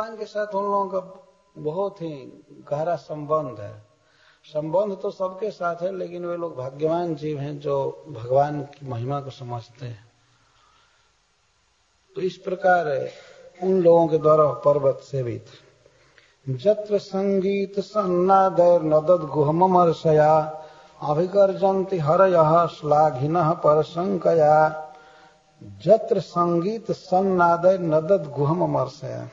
भगवान के साथ उन लोगों का बहुत ही गहरा संबंध है। संबंध तो सबके साथ है, लेकिन वे लोग भाग्यवान जीव हैं जो भगवान की महिमा को समझते हैं। तो इस प्रकार उन लोगों के द्वारा पर्वत सेवित। जत्र संगीत सन्नादैर नदद गुहममर्षया अभिगर्जन्ति हरयः श्लाघिनः परशंकया। जत्र संगीत सन्नादैर नदद गुहममर्षया।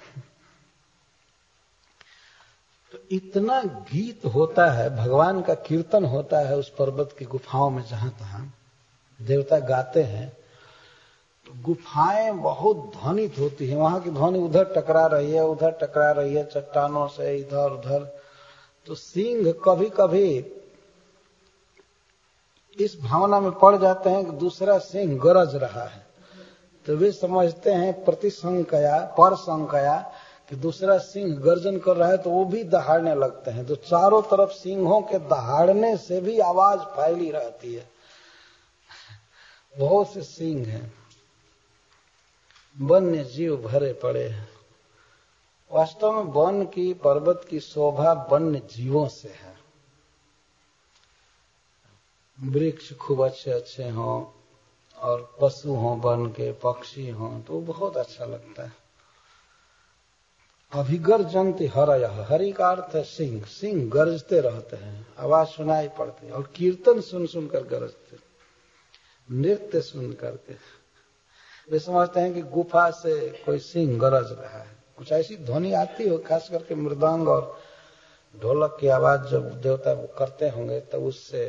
तो इतना गीत होता है, भगवान का कीर्तन होता है उस पर्वत की गुफाओं में, जहां तहां देवता गाते हैं। तो गुफाएं बहुत ध्वनित होती है, वहां की ध्वनि उधर टकरा रही है, उधर टकरा रही है, चट्टानों से इधर उधर। तो सिंह कभी कभी इस भावना में पड़ जाते हैं कि दूसरा सिंह गरज रहा है, तो वे समझते हैं प्रतिसंकया परसंकया कि दूसरा सिंह गर्जन कर रहा है, तो वो भी दहाड़ने लगते हैं। तो चारों तरफ सिंहों के दहाड़ने से भी आवाज फैली रहती है। बहुत से सिंह हैं, वन्य जीव भरे पड़े हैं। वास्तव में वन की, पर्वत की शोभा वन्य जीवों से है। वृक्ष खूब अच्छे अच्छे हों और पशु हों, वन के पक्षी हों, तो बहुत अच्छा लगता है। अभिगर्जन्ति हरयः, हरि का अर्थ है सिंह। सिंह गरजते रहते हैं, आवाज सुनाई पड़ती है, और कीर्तन सुन सुनकर गरजते, नृत्य सुन करके। वे समझते हैं कि गुफा से कोई सिंह गरज रहा है। कुछ ऐसी ध्वनि आती हो, खास करके मृदंग और ढोलक की आवाज जब देवता करते होंगे, तब उससे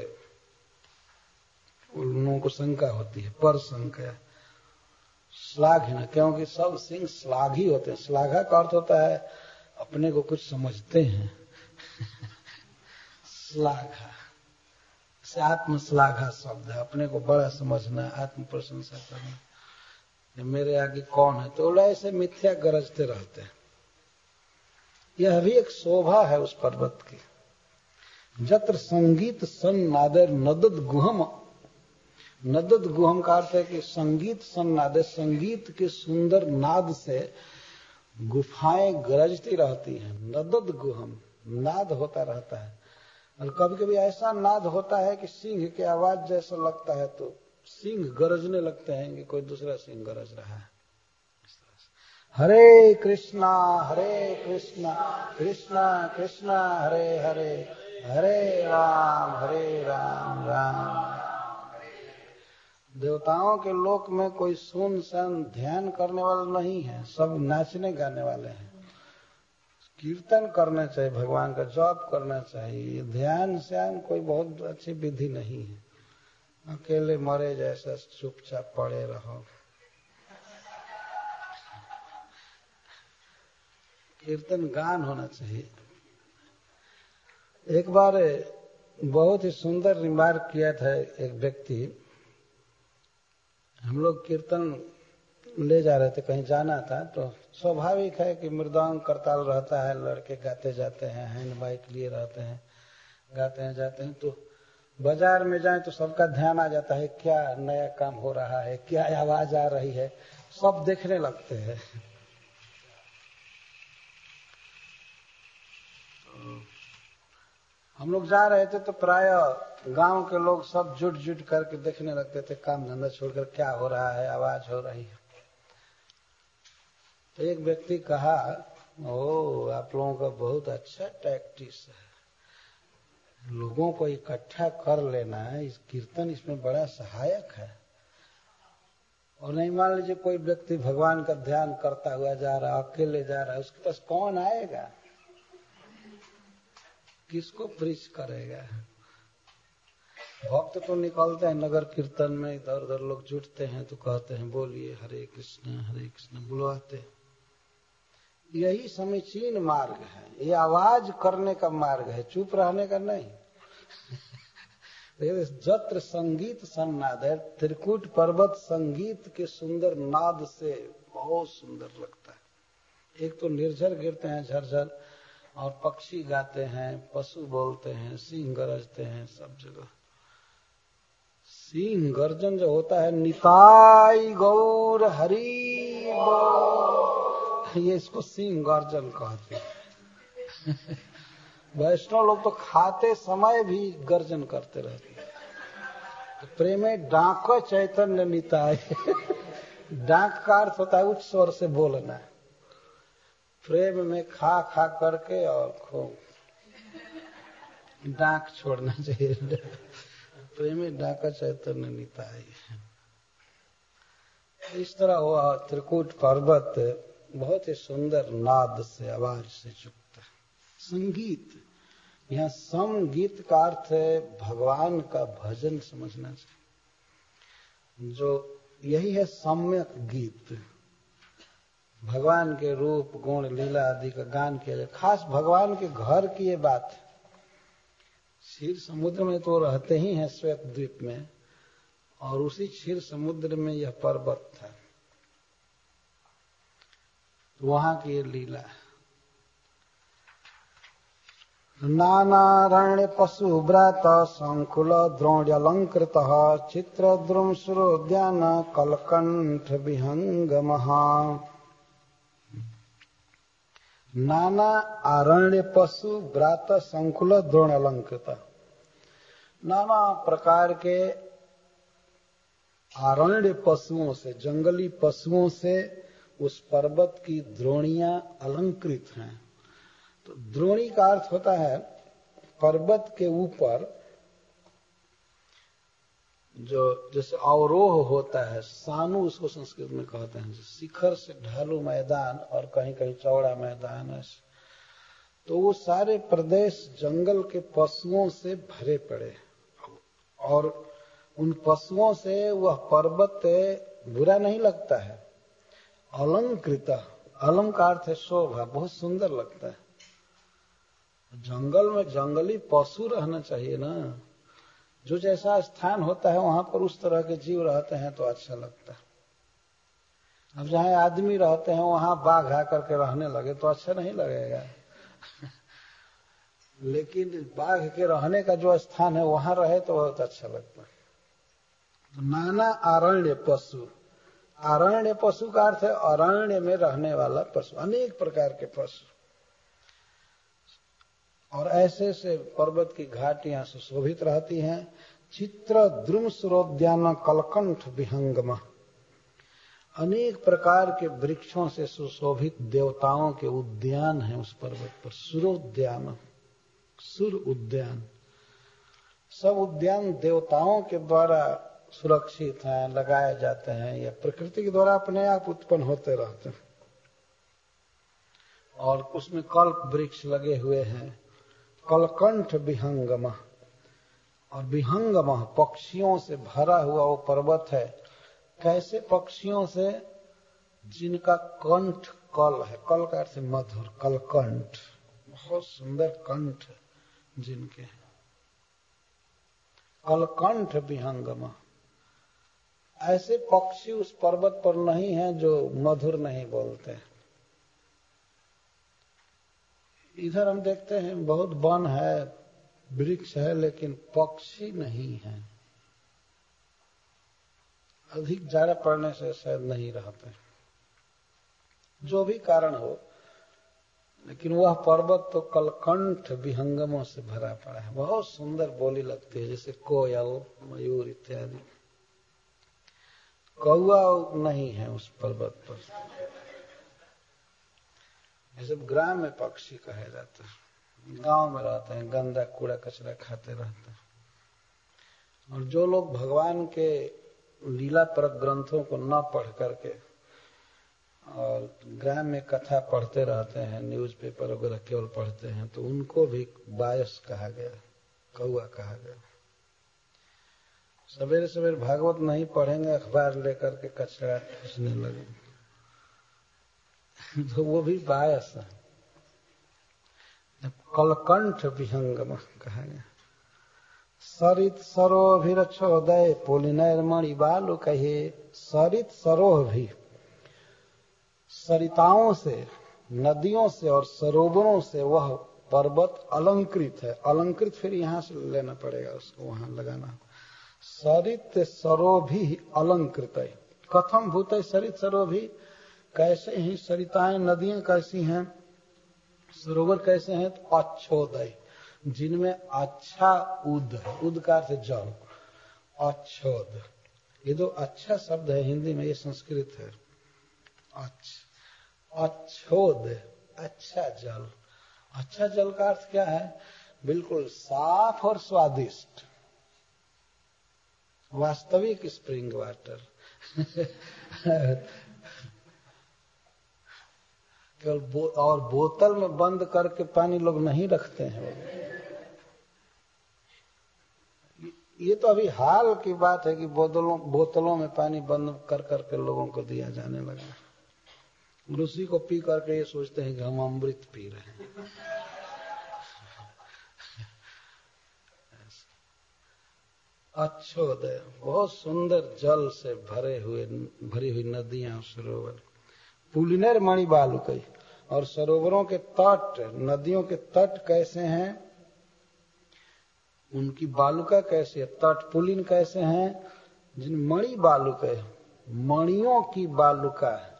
उन लोगों को शंका होती है, पर शंका। श्लाघिन, क्योंकि सब सिंह श्लाघी होते हैं। श्लाघा का अर्थ होता है अपने को कुछ समझते हैं। श्लाघा से आत्मश्लाघा शब्द है, अपने को बड़ा समझना, आत्म प्रशंसा करना, मेरे आगे कौन है। तो ऐसे मिथ्या गरजते रहते हैं। यह भी एक शोभा है उस पर्वत की। जत्र संगीत सन्नादैर नदद गुहम। नदद गुहम का अर्थ है कि संगीत सन्नाद, संगीत के सुंदर नाद से गुफाएं गरजती रहती हैं। नदद गुहम, नाद होता रहता है। और कभी कभी ऐसा नाद होता है कि सिंह की आवाज जैसा लगता है, तो सिंह गरजने लगते हैं कि कोई दूसरा सिंह गरज रहा है। हरे कृष्णा कृष्णा कृष्णा हरे हरे, हरे राम राम। देवताओं के लोक में कोई सुनसान ध्यान करने वाला नहीं है, सब नाचने गाने वाले हैं। कीर्तन करना चाहिए, भगवान का जप करना चाहिए। ध्यान श्यान कोई बहुत अच्छी विधि नहीं है। अकेले मरे जैसा चुपचाप पड़े रहो। कीर्तन गान होना चाहिए। एक बार बहुत ही सुंदर रिमार्क किया था एक व्यक्ति। हम लोग कीर्तन ले जा रहे थे, कहीं जाना था, तो स्वाभाविक है कि मृदंग करताल रहता है, लड़के गाते जाते हैं, हैंड माइक लिए रहते हैं, गाते हैं जाते हैं। तो बाजार में जाएं तो सबका ध्यान आ जाता है, क्या नया काम हो रहा है, क्या आवाज आ रही है, सब देखने लगते हैं। हम लोग जा रहे थे तो प्राय गांव के लोग सब जुट करके देखने लगते थे, काम धंधा छोड़कर, क्या हो रहा है, आवाज हो रही है। तो एक व्यक्ति कहा, ओ आप लोगों का बहुत अच्छा टैक्टिस है, लोगों को इकट्ठा कर लेना है, इस कीर्तन इसमें बड़ा सहायक है। और नहीं, मान लीजिए कोई व्यक्ति भगवान का ध्यान करता हुआ जा रहा है, अकेले जा रहा है, उसके पास कौन आएगा, किसको प्रीच करेगा। भक्त तो निकलते हैं नगर कीर्तन में, इधर उधर लोग जुटते हैं तो कहते हैं बोलिए हरे कृष्ण बुलवाते हैं। यही समीचीन मार्ग है, ये आवाज करने का मार्ग है, चुप रहने का नहीं। जत्र संगीत सन्नाद है, त्रिकूट पर्वत संगीत के सुंदर नाद से बहुत सुंदर लगता है। एक तो निर्झर गिरते हैं झरझर, और पक्षी गाते हैं, पशु बोलते हैं, सिंह गरजते हैं, सब जगह। सिंह गर्जन जो होता है, निताई गौर हरि बोल, ये इसको सिंह गर्जन कहते हैं। वैष्णव लोग तो खाते समय भी गर्जन करते रहते हैं। तो प्रेमे डाक चैतन्य निताय। डाक का अर्थ होता है उच्च स्वर से बोलना। प्रेम में खा खा करके और खूब डाक छोड़ना चाहिए। प्रेमे डाक चैतन्य निताय। इस तरह हुआ त्रिकूट पर्वत बहुत ही सुंदर नाद से, आवाज से युक्त है। संगीत, यहाँ संगीत का अर्थ है भगवान का भजन समझना चाहिए। जो यही है सम्यक गीत। भगवान के रूप गुण लीला आदि का गान किया जाए। खास भगवान के घर की ये बात है। क्षीर समुद्र में तो रहते ही हैं, श्वेत द्वीप में, और उसी क्षीर समुद्र में यह पर्वत था। वहां की ये लीला है। नानारण्य पशु व्रात संकुल द्रोण्यलंकृत चित्र द्रुमसुरोद्यान कलकंठ विहंगम। नाना आरण्य पशु व्रात संकुल द्रोण्यलंकृत। नाना प्रकार के आरण्य पशुओं से, जंगली पशुओं से उस पर्वत की द्रोणियां अलंकृत हैं। तो द्रोणी का अर्थ होता है पर्वत के ऊपर जो जैसे अवरोह होता है, सानु उसको संस्कृत में कहते हैं। शिखर से ढालू मैदान और कहीं कहीं चौड़ा मैदान है। तो वो सारे प्रदेश जंगल के पशुओं से भरे पड़े, और उन पशुओं से वह पर्वत बुरा नहीं लगता है। अलंकृत, अलंकार अर्थ है शोभा, बहुत सुंदर लगता है। जंगल में जंगली पशु रहना चाहिए ना। जो जैसा स्थान होता है वहां पर उस तरह के जीव रहते हैं तो अच्छा लगता है। अब जहां आदमी रहते हैं वहां बाघ आकर के रहने लगे तो अच्छा नहीं लगेगा। लेकिन बाघ के रहने का जो स्थान है वहां रहे तो बहुत अच्छा लगता है। तो नाना आरण्य पशु, आरण्य पशु का अर्थ है अरण्य में रहने वाला पशु, अनेक प्रकार के पशु। और ऐसे से पर्वत की घाटियां सुशोभित रहती हैं। चित्र द्रुम सुरोद्यान कलकंठ विहंगम। अनेक प्रकार के वृक्षों से सुशोभित देवताओं के उद्यान हैं उस पर्वत पर। सुरोद्यान, सुर उद्यान। सब उद्यान देवताओं के द्वारा सुरक्षित हैं, लगाए जाते हैं, या प्रकृति के द्वारा अपने आप उत्पन्न होते रहते हैं। और उसमें कल्प वृक्ष लगे हुए हैं। कलकंठ विहंगम, और विहंगम पक्षियों से भरा हुआ वो पर्वत है। कैसे पक्षियों से? जिनका कंठ कल है, कल का अर्थ मधुर, कलकंठ, बहुत सुंदर कंठ जिनके। कलकंठ विहंगम, ऐसे पक्षी उस पर्वत पर नहीं है जो मधुर नहीं बोलते। इधर हम देखते हैं बहुत वन है, वृक्ष है, लेकिन पक्षी नहीं है। अधिक जाड़ा पड़ने से शायद नहीं रहते, जो भी कारण हो, लेकिन वह पर्वत तो कलकंठ विहंगमों से भरा पड़ा है। बहुत सुंदर बोली लगती है, जैसे कोयल, मयूर इत्यादि। कौआ नहीं है उस पर्वत पर। ये सब ग्राम्य पक्षी कहे जाते हैं, गांव में रहते हैं, गंदा कूड़ा कचरा खाते रहते हैं। और जो लोग भगवान के लीला परक ग्रंथों को न पढ़ करके और ग्राम्य कथा पढ़ते रहते हैं, न्यूज़पेपर वगैरह केवल पढ़ते हैं, तो उनको भी बायस कहा गया, कौआ कहा गया। सवेरे सवेरे भागवत नहीं पढ़ेंगे, अखबार लेकर के कचरा ठूसने लगे तो वो भी बायस है। कलकंठ विहंगम कहा गया। सरित सरोभिरक्षोदय पुलिनैर्मणि बालु कहे। सरित सरोह भी, सरिताओं से, नदियों से और सरोवरों से वह पर्वत अलंकृत है। अलंकृत फिर यहां से लेना पड़ेगा, उसको वहां लगाना। सरित सरोभि अलंकृत। कथम भूत सरित सरोभि, कैसे ही सरिताएं नदियां कैसी हैं, सरोवर कैसे हैं, तो अच्छोदय, जिनमें अच्छा उद है, उद का अर्थ जल, अच्छोद। ये दो अच्छा शब्द है हिंदी में, ये संस्कृत है। अच्छोद, अच्छा जल। अच्छा जल का अर्थ क्या है? बिल्कुल साफ और स्वादिष्ट, वास्तविक स्प्रिंग वाटर। केवल और बोतल में बंद करके पानी लोग नहीं रखते हैं। ये तो अभी हाल की बात है कि बोतलों में पानी बंद कर करके लोगों को दिया जाने लगा। उसी को पी करके ये सोचते हैं कि हम अमृत पी रहे हैं। अच्छोदय, बहुत सुंदर जल से भरी हुई नदियां, सरोवर। पुलिनेर मणि बालुकई, और सरोवरों के तट, नदियों के तट कैसे हैं, उनकी बालुका कैसे है, तट पुलिन कैसे हैं, जिन मणि बालुका, मणियों की बालुका है।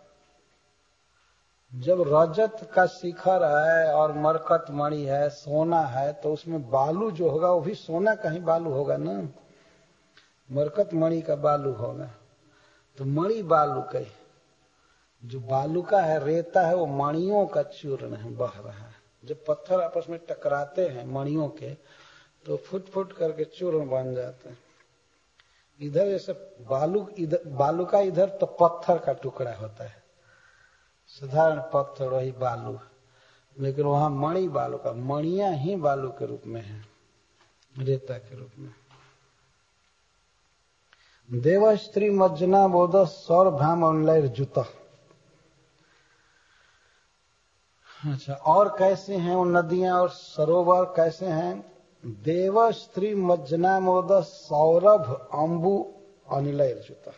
जब रजत का शिखर है और मरकत मणि है, सोना है, तो उसमें बालू जो होगा वो भी सोना का ही बालू होगा ना, मरकत मणि का बालू होगा। तो मणि बालुका, जो बालुका है, रेता है, वो मणियों का चूर्ण है, बह रहा है। जब पत्थर आपस में टकराते हैं मणियों के, तो फुट फुट करके चूर्ण बन जाते हैं। इधर जैसे बालुका इधर तो पत्थर का टुकड़ा होता है, साधारण पत्थर, वही बालू। लेकिन वहां मणि बालुका, मणियां ही बालू के रूप में है, रेता के रूप में। देव स्त्री मज्जना बोध सौर भ्राम अनलैर जुता। अच्छा, और कैसे हैं वो नदियां और सरोवर कैसे हैं? देव स्त्री मज्जना मोद सौरभ अंबु अनिलैर जुता।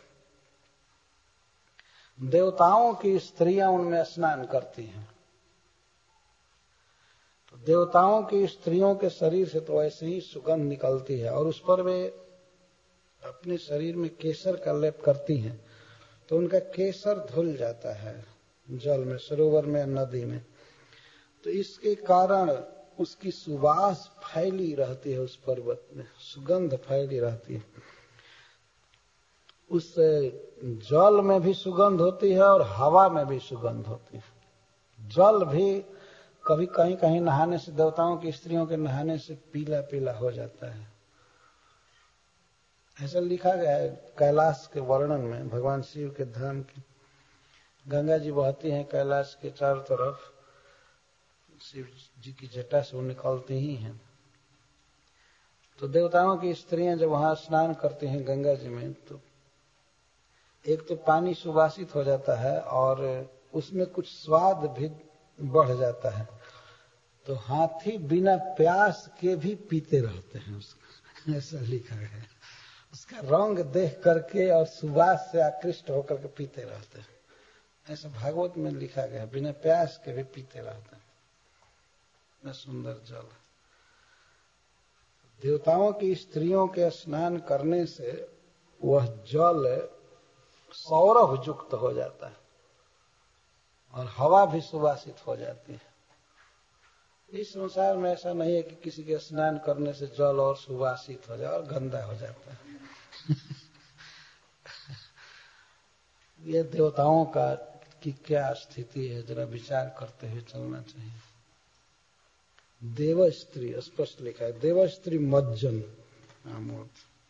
देवताओं की स्त्रियां उनमें स्नान करती हैं। तो देवताओं की स्त्रियों के शरीर से तो ऐसे ही सुगंध निकलती है, और उस पर वे अपने शरीर में केसर का लेप करती हैं, तो उनका केसर धुल जाता है जल में, सरोवर में, नदी में। तो इसके कारण उसकी सुवास फैली रहती है, उस पर्वत में सुगंध फैली रहती है। उस जल में भी सुगंध होती है और हवा में भी सुगंध होती है। जल भी कभी कहीं कहीं नहाने से, देवताओं की स्त्रियों के नहाने से पीला पीला हो जाता है। ऐसा लिखा गया है कैलाश के वर्णन में, भगवान शिव के धाम की गंगा जी बहती हैं कैलाश के चारों तरफ, शिव जी की जटा से वो निकलती ही हैं। तो देवताओं की स्त्रियां जब वहां स्नान करती हैं गंगा जी में, तो एक तो पानी सुवासित हो जाता है और उसमें कुछ स्वाद भी बढ़ जाता है। तो हाथी बिना प्यास के भी पीते रहते हैं उसका, ऐसा लिखा है। उसका रंग देख करके और सुवास से आकृष्ट होकर के पीते रहते हैं, ऐसा भागवत में लिखा गया, बिना प्यास के भी पीते रहते हैं। इतना सुंदर जल। देवताओं की स्त्रियों के स्नान करने से वह जल सौरभ युक्त हो जाता है और हवा भी सुवासित हो जाती है। इस संसार में ऐसा नहीं है कि किसी के स्नान करने से जल और सुवासित हो जाए और गंदा हो जाता है। ये देवताओं का की क्या स्थिति है, जरा विचार करते हुए चलना चाहिए। देव स्त्री स्पष्ट लिखा है, देव स्त्री मज्जन आमोद।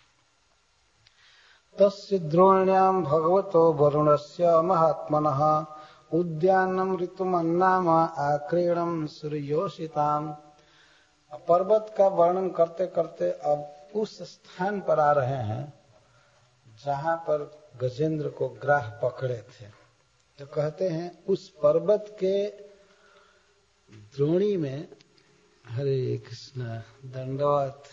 तस्य द्रोण्याम भगवतो वरुणस्य महात्मनः उद्यानम ऋतुमन्नाम आक्रीणम सूर्योषिताम। पर्वत का वर्णन करते करते अब उस स्थान पर आ रहे हैं जहां पर गजेंद्र को ग्राह पकड़े थे। तो कहते हैं उस पर्वत के द्रोणी में, हरे कृष्ण, दंडवत।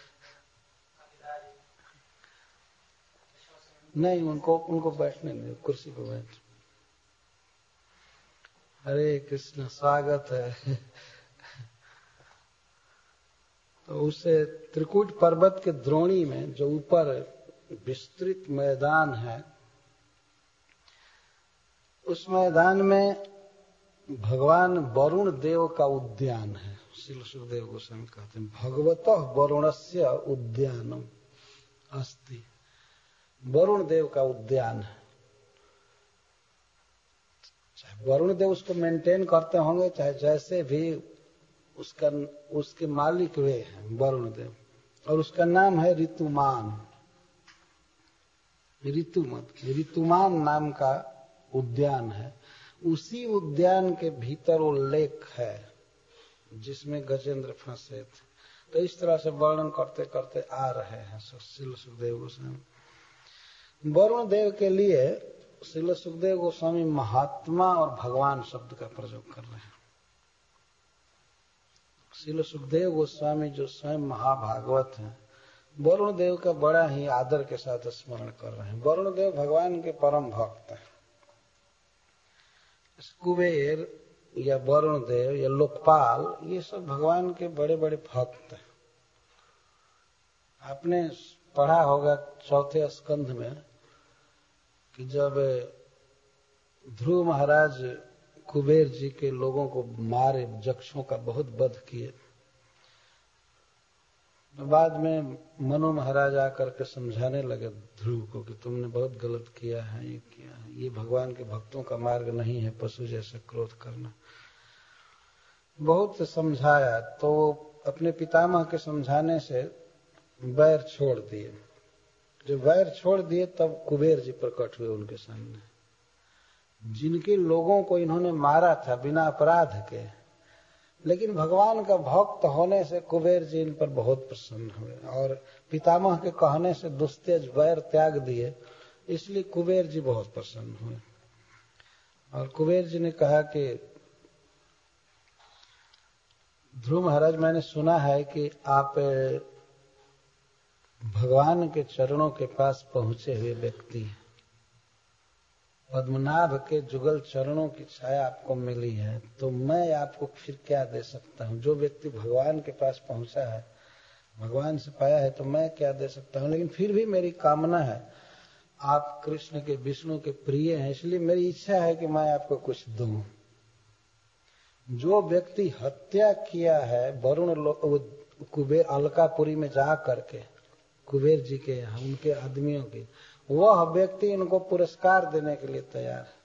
नहीं, उनको बैठने नहीं, कुर्सी पर बैठ। हरे कृष्ण, स्वागत है। तो उसे त्रिकूट पर्वत के द्रोणी में, जो ऊपर विस्तृत मैदान है, उस मैदान में भगवान वरुण देव का उद्यान है। श्री सुखदेव गोस्वामी कहते हैं भगवतः वरुणस्य उद्यानम अस्ति। वरुण देव का उद्यान है। चाहे वरुण देव उसको मेंटेन करते होंगे, चाहे जैसे भी उसके मालिक वे हैं वरुण देव, और उसका नाम है ऋतुमान। ऋतुमान नाम का उद्यान है। उसी उद्यान के भीतर वो लेक है जिसमें गजेंद्र फंसे थे। तो इस तरह से वर्णन करते करते आ रहे हैं श्रील सुखदेव गोस्वामी। वरुण देव के लिए श्रील सुखदेव गोस्वामी महात्मा और भगवान शब्द का प्रयोग कर रहे हैं। श्रील सुखदेव गोस्वामी जो स्वयं महाभागवत हैं, वरुण देव का बड़ा ही आदर के साथ स्मरण कर रहे हैं। वरुण देव भगवान के परम भक्त हैं। कुबेर या वरुण देव या लोकपाल, ये सब भगवान के बड़े बड़े भक्त हैं। आपने पढ़ा होगा चौथे स्कंध में कि जब ध्रुव महाराज कुबेर जी के लोगों को मारे, यक्षों का बहुत वध किए, बाद में मनु महाराज आकर के समझाने लगे ध्रुव को कि तुमने बहुत गलत किया है, ये किया है, ये भगवान के भक्तों का मार्ग नहीं है पशु जैसे क्रोध करना। बहुत समझाया तो अपने पितामह के समझाने से वैर छोड़ दिए। जब वैर छोड़ दिए तब कुबेर जी प्रकट हुए उनके सामने। जिनके लोगों को इन्होंने मारा था बिना अपराध के, लेकिन भगवान का भक्त होने से कुबेर जी इन पर बहुत प्रसन्न हुए और पितामह के कहने से दुस्तेज वैर त्याग दिए, इसलिए कुबेर जी बहुत प्रसन्न हुए। और कुबेर जी ने कहा कि ध्रुव महाराज, मैंने सुना है कि आप भगवान के चरणों के पास पहुंचे हुए व्यक्ति हैं। पद्मनाभ के जुगल चरणों की छाया आपको मिली है, तो मैं आपको फिर क्या दे सकता हूँ? जो व्यक्ति भगवान के पास पहुंचा है, भगवान से पाया है, तो मैं क्या दे सकता हूँ? लेकिन फिर भी मेरी कामना है, आप कृष्ण के विष्णु के प्रिय हैं, इसलिए मेरी इच्छा है कि मैं आपको कुछ दूं। जो व्यक्ति हत्या किया है वरुण कुबेर अलकापुरी में जा करके कुबेर जी के यहाँ उनके आदमियों के, वह व्यक्ति इनको पुरस्कार देने के लिए तैयार है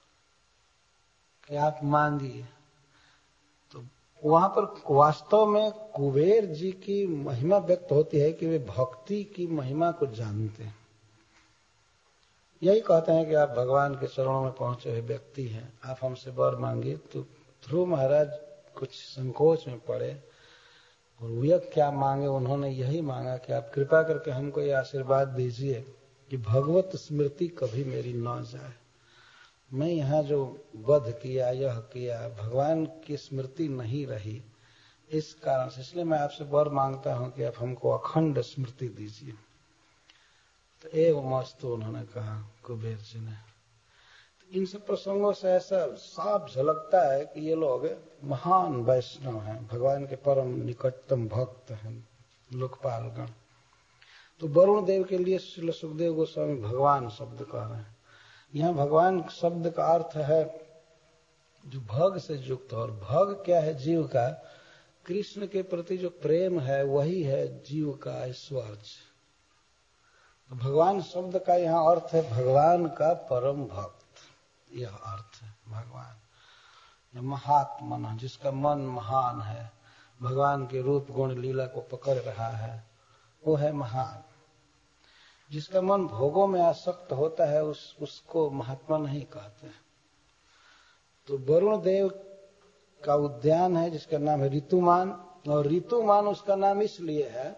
कि आप मांगिए। तो वहां पर वास्तव में कुबेर जी की महिमा व्यक्त होती है कि वे भक्ति की महिमा को जानते हैं। यही कहते हैं कि आप भगवान के चरणों में पहुंचे हुए व्यक्ति हैं, आप हमसे वर मांगिए। तो ध्रुव महाराज कुछ संकोच में पड़े और वे क्या मांगे? उन्होंने यही मांगा कि आप कृपा करके हमको ये आशीर्वाद दीजिए कि भगवत स्मृति कभी मेरी न जाए। मैं यहाँ जो वध किया, यह किया, भगवान की स्मृति नहीं रही, इस कारण से, इसलिए मैं आपसे वर मांगता हूँ कि आप हमको अखंड स्मृति दीजिए। तो एवमस्तु उन्होंने कहा कुबेर जी ने। इन सब प्रसंगों से ऐसा साफ झलकता है कि ये लोग महान वैष्णव हैं, भगवान के परम निकटतम भक्त हैं, लोकपालगण। तो वरुण देव के लिए श्री सुखदेव गोस्वामी भगवान शब्द कह रहे हैं। यहाँ भगवान शब्द का अर्थ है जो भग से युक्त, और भग क्या है? जीव का कृष्ण के प्रति जो प्रेम है वही है जीव का ऐश्वर्य। तो भगवान शब्द का यहाँ अर्थ है भगवान का परम भक्त, यह अर्थ है भगवान। महात्मा, जिसका मन महान है, भगवान के रूप गुण लीला को पकड़ रहा है, वो है महान। जिसका मन भोगों में आसक्त होता है उसको महात्मा नहीं कहते। तो वरुण देव का उद्यान है जिसका नाम है ऋतुमान, और ऋतुमान उसका नाम इसलिए है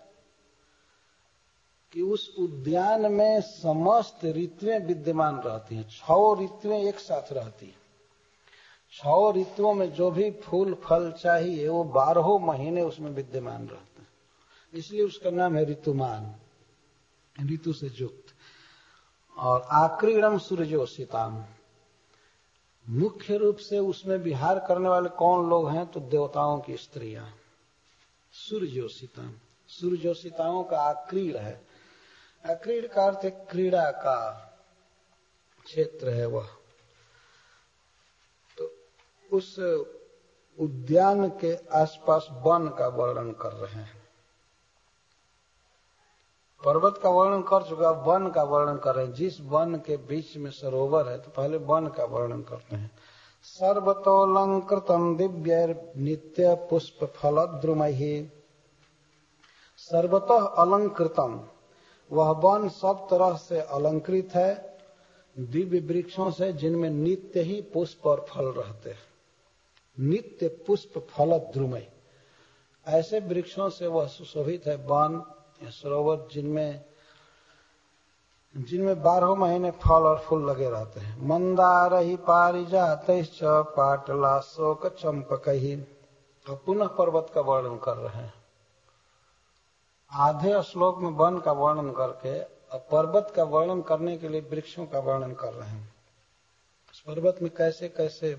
कि उस उद्यान में समस्त ऋतुएं विद्यमान रहती हैं। 6 ऋतुएं एक साथ रहती हैं। 6 ऋतुओं में जो भी फूल फल चाहिए वो 12 महीने उसमें विद्यमान रहते हैं, इसलिए उसका नाम है ऋतुमान, ऋतु से युक्त। और आक्रीडम सूर्योषिताम, मुख्य रूप से उसमें विहार करने वाले कौन लोग हैं? तो देवताओं की स्त्रियां। सूर्योषिताम, सूर्योषिताओं का आक्रीड है। आक्रीड का अर्थ क्रीड़ा का क्षेत्र है वह। उस उद्यान के आसपास वन का वर्णन कर रहे हैं। पर्वत का वर्णन कर चुका, वन का वर्णन कर रहे हैं। जिस वन के बीच में सरोवर है तो पहले वन का वर्णन करते हैं। सर्वतोऽलंकृतं दिव्यैर् नित्य पुष्प फलद्रुमैः। सर्वतः अलंकृतम, वह वन सब तरह से अलंकृत है दिव्य वृक्षों से, जिनमें नित्य ही पुष्प और फल रहते हैं। नित्य पुष्प फलद्रुमैः, ऐसे वृक्षों से वह सुशोभित है वन या सरोवर जिनमें 12 महीने फल और फूल लगे रहते हैं। मंदारहि पारिजातैश्च पाटलाशोक चंपकैः। और पुनः पर्वत का वर्णन कर रहे हैं। आधे श्लोक में वन का वर्णन करके अब पर्वत का वर्णन करने के लिए वृक्षों का वर्णन कर रहे हैं। इस पर्वत में कैसे कैसे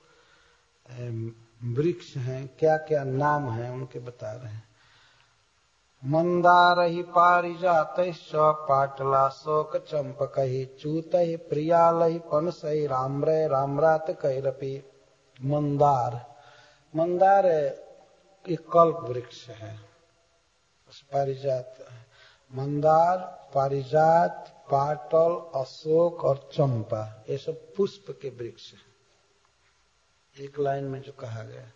वृक्ष हैं, क्या क्या नाम हैं, उनके बता रहे हैं। मंदारहि पारिजातैश्च पाटलाशोक चंपकैः चूतैः प्रियालैः पनसैः राम्रैः राम्रातकैरपि। मंदार एक कल्प वृक्ष है। पारिजात, मंदार, पारिजात, पाटल, अशोक और चंपा, ये सब पुष्प के वृक्ष हैं। एक लाइन में जो कहा गया,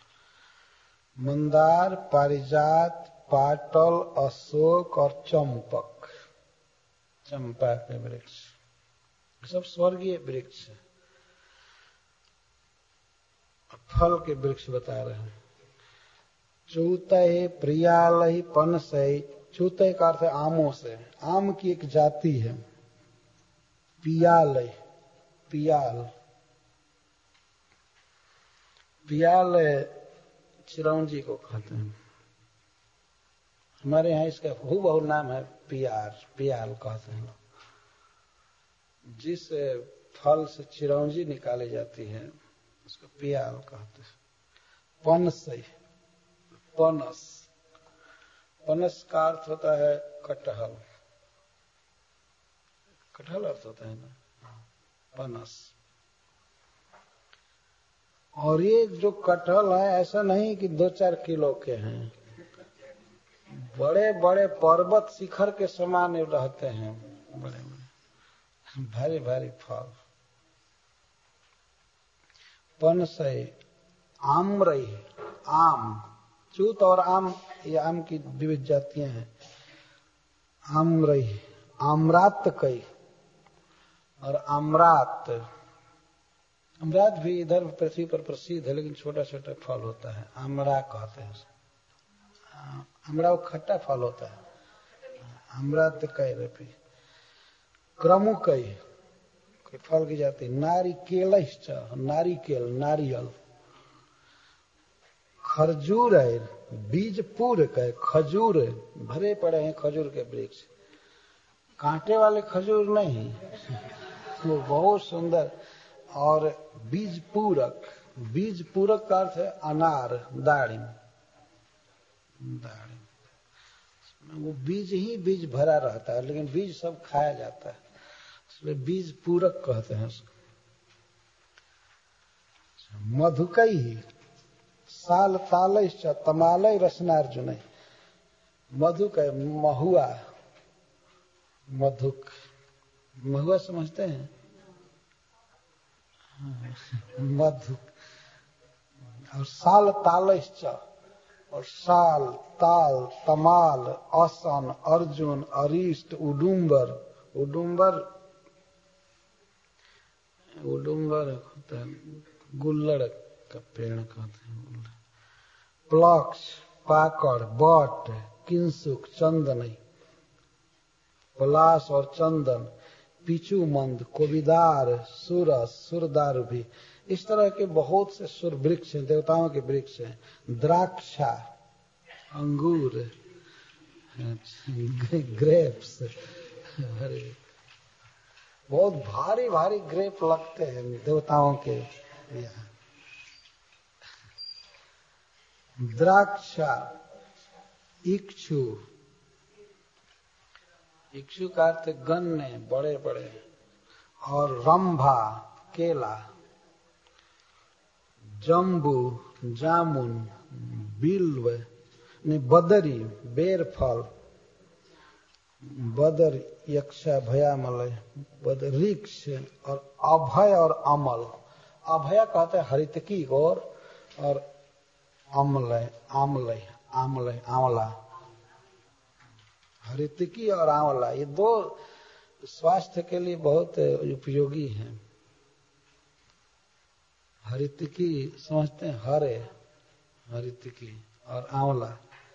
मंदार, पारिजात, पाटल, अशोक और चंपक, चंपा के वृक्ष, सब स्वर्गीय वृक्ष है। फल के वृक्ष बता रहे हैं। चूतैः प्रियालैः पनसैः, चूतैः का अर्थ है आमों से, आम की एक जाति है। पियालैः, पियाल चिरौंजी को कहते हैं। हमारे यहाँ इसका हूबहू नाम है पियाल कहते हैं। जिस फल से चिरौंजी निकाली जाती है उसको पियाल कहते हैं। पनसैः, पनस का अर्थ होता है कटहल, कटहल अर्थ होता है ना पनस। और ये जो कटहल है ऐसा नहीं कि 2-4 किलो के हैं, बड़े बड़े पर्वत शिखर के समान रहते हैं, बड़े बड़े भारी भारी फल। पनसैः, आम्रैः, आम, चूत और आम, ये आम की विविध जातियां हैं। आम्रैः, आम्रातकैः और आम्रात। आम्रात भी इधर पृथ्वी पर प्रसिद्ध है, लेकिन छोटा छोटा फल होता है, आम्रा कहते हैं उसे। आम्रा वो खट्टा फल होता है। आम्रातकैरपि। क्रमुकैः, कोई फल की जाति। नारिकेलैश्च, नारिकेल, नारियल। खजूर है, बीज पूरक है, खजूर भरे पड़े हैं खजूर के वृक्ष। कांटे वाले खजूर नहीं, वो बहुत सुंदर। और बीज पूरक, बीज पूरक का अर्थ है अनार, दाड़िम, वो बीज ही बीज भरा रहता है, लेकिन बीज सब खाया जाता है, इसलिए बीज पूरक कहते हैं उसको। मधुकैः, साल तालैश्च तमालै रसनार्जुनैः। मधुक है, महुआ, मधुक, महुआ समझते हैं? मधुक। और साल तालैश्च, और साल, ताल, तमाल, असन, अर्जुन, अरिष्ट, उडुम्बर। उडुम्बर होता है गुल्लड़ का पेड़ कहते हैं। प्लक्ष, पाकड़, बट, किंसुक, चंदन, पलाश और चंदन, पिचुमंद, कोविदार, सुरस, सुरदार भी। इस तरह के बहुत से सुर वृक्ष हैं, देवताओं के वृक्ष हैं। द्राक्षा, अंगूर, ग्रेप्स, बहुत भारी भारी ग्रेप लगते हैं देवताओं के यहाँ। द्राक्षा, इक्षु, इक्षु का अर्थ गन्ने बड़े बड़े, और रंभा, केला। जम्बू, जामुन, बिल्व, बदरी, बेरफल, बदर, यक्षा, भयामलय, बदरीक्ष और अभय और अमल। अभय कहते हैं हरितकी और अमलय, आमलय, आमलय, आंवला। हरितकी और आंवला ये दो स्वास्थ्य के लिए बहुत उपयोगी हैं। हरितकी समझते हैं, हरे, हरितकी और आंवला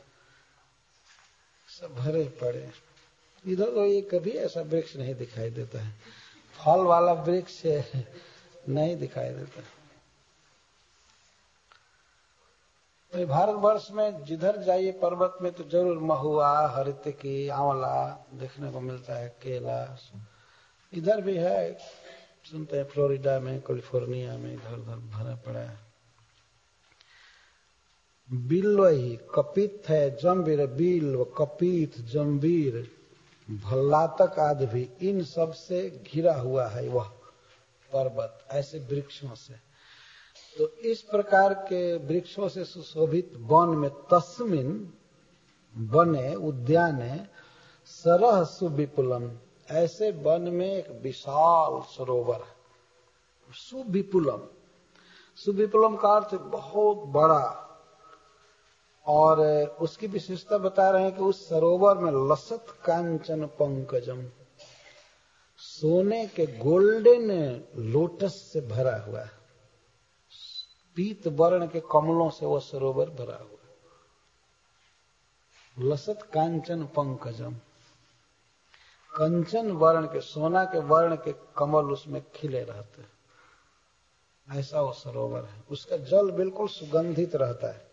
सब भरे पड़े। इधर तो ये कभी ऐसा वृक्ष नहीं दिखाई देता है, फल वाला वृक्ष नहीं दिखाई देता। तो भारतवर्ष में जिधर जाइए पर्वत में तो जरूर महुआ, हरितकी, आंवला देखने को मिलता है, केला। इधर भी है, सुनते हैं फ्लोरिडा में, कैलिफोर्निया में, इधर उधर भरा पड़ा है। बिल्व ही कपित है, जम्बीर, बिल्व, कपित, जम्बीर, भल्लातक आदि भी, इन सब से घिरा हुआ है वह पर्वत, ऐसे वृक्षों से। तो इस प्रकार के वृक्षों से सुशोभित वन में, तस्मिन वने उद्याने सरह सुविपुलम, ऐसे वन में एक विशाल सरोवर है। सुविपुलम, सुविपुलम का अर्थ बहुत बड़ा। और उसकी विशेषता बता रहे हैं कि उस सरोवर में लसत कांचन पंकजम, सोने के गोल्डन लोटस से भरा हुआ है, पीत वर्ण के कमलों से वह सरोवर भरा हुआ है। लसत कांचन पंकजम, कंचन वर्ण के, सोना के वर्ण के कमल उसमें खिले रहते हैं, ऐसा वो सरोवर है। उसका जल बिल्कुल सुगंधित रहता है।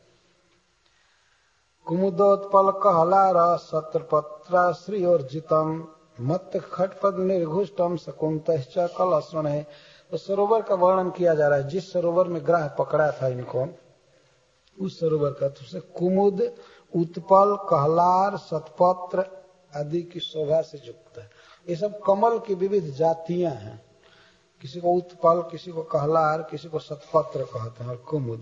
कुमुदोत्पल कहलार सत्रपत्राश्रियोर्जितम मत खटपद निर्घुष्टम शकुंतश्च कलस्वन है। तो सरोवर का वर्णन किया जा रहा है। जिस सरोवर में ग्राह पकड़ा था इनको, उस सरोवर का, तो उसे कुमुद, उत्पल, कहलार, सतपत्र आदि की शोभा से युक्त है। ये सब कमल की विविध जातियां हैं। किसी को उत्पल, किसी को कहलार, किसी को सतपत्र कहते हैं, और कुमुद।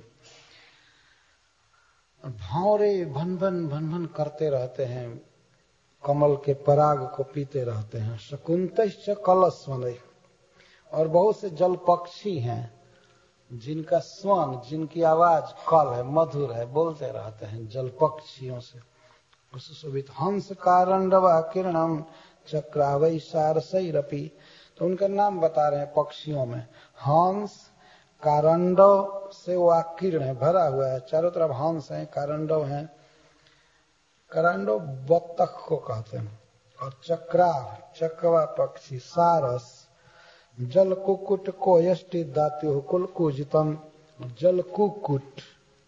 भौरे भन भन भन भन करते रहते हैं, कमल के पराग को पीते रहते हैं। शकुंतश्च कलस्वन, और बहुत से जल पक्षी हैं जिनका स्वन, जिनकी आवाज कल है, मधुर है, बोलते रहते हैं जल पक्षियों से सुशोभित। हंस कारंडवा किरणम चक्रावै सारसैरपि, तो उनका नाम बता रहे हैं पक्षियों में। हंस, कारंडव से वो आकीर्ण है, भरा हुआ है, चारों तरफ हंस है, कारंडव है। कारंडव बत्तख को कहते हैं। और चक्राव, चकवा पक्षी, सारस, जल कुकुट को यष्टि दात्यु कुल कुजितम, जल कुकुट,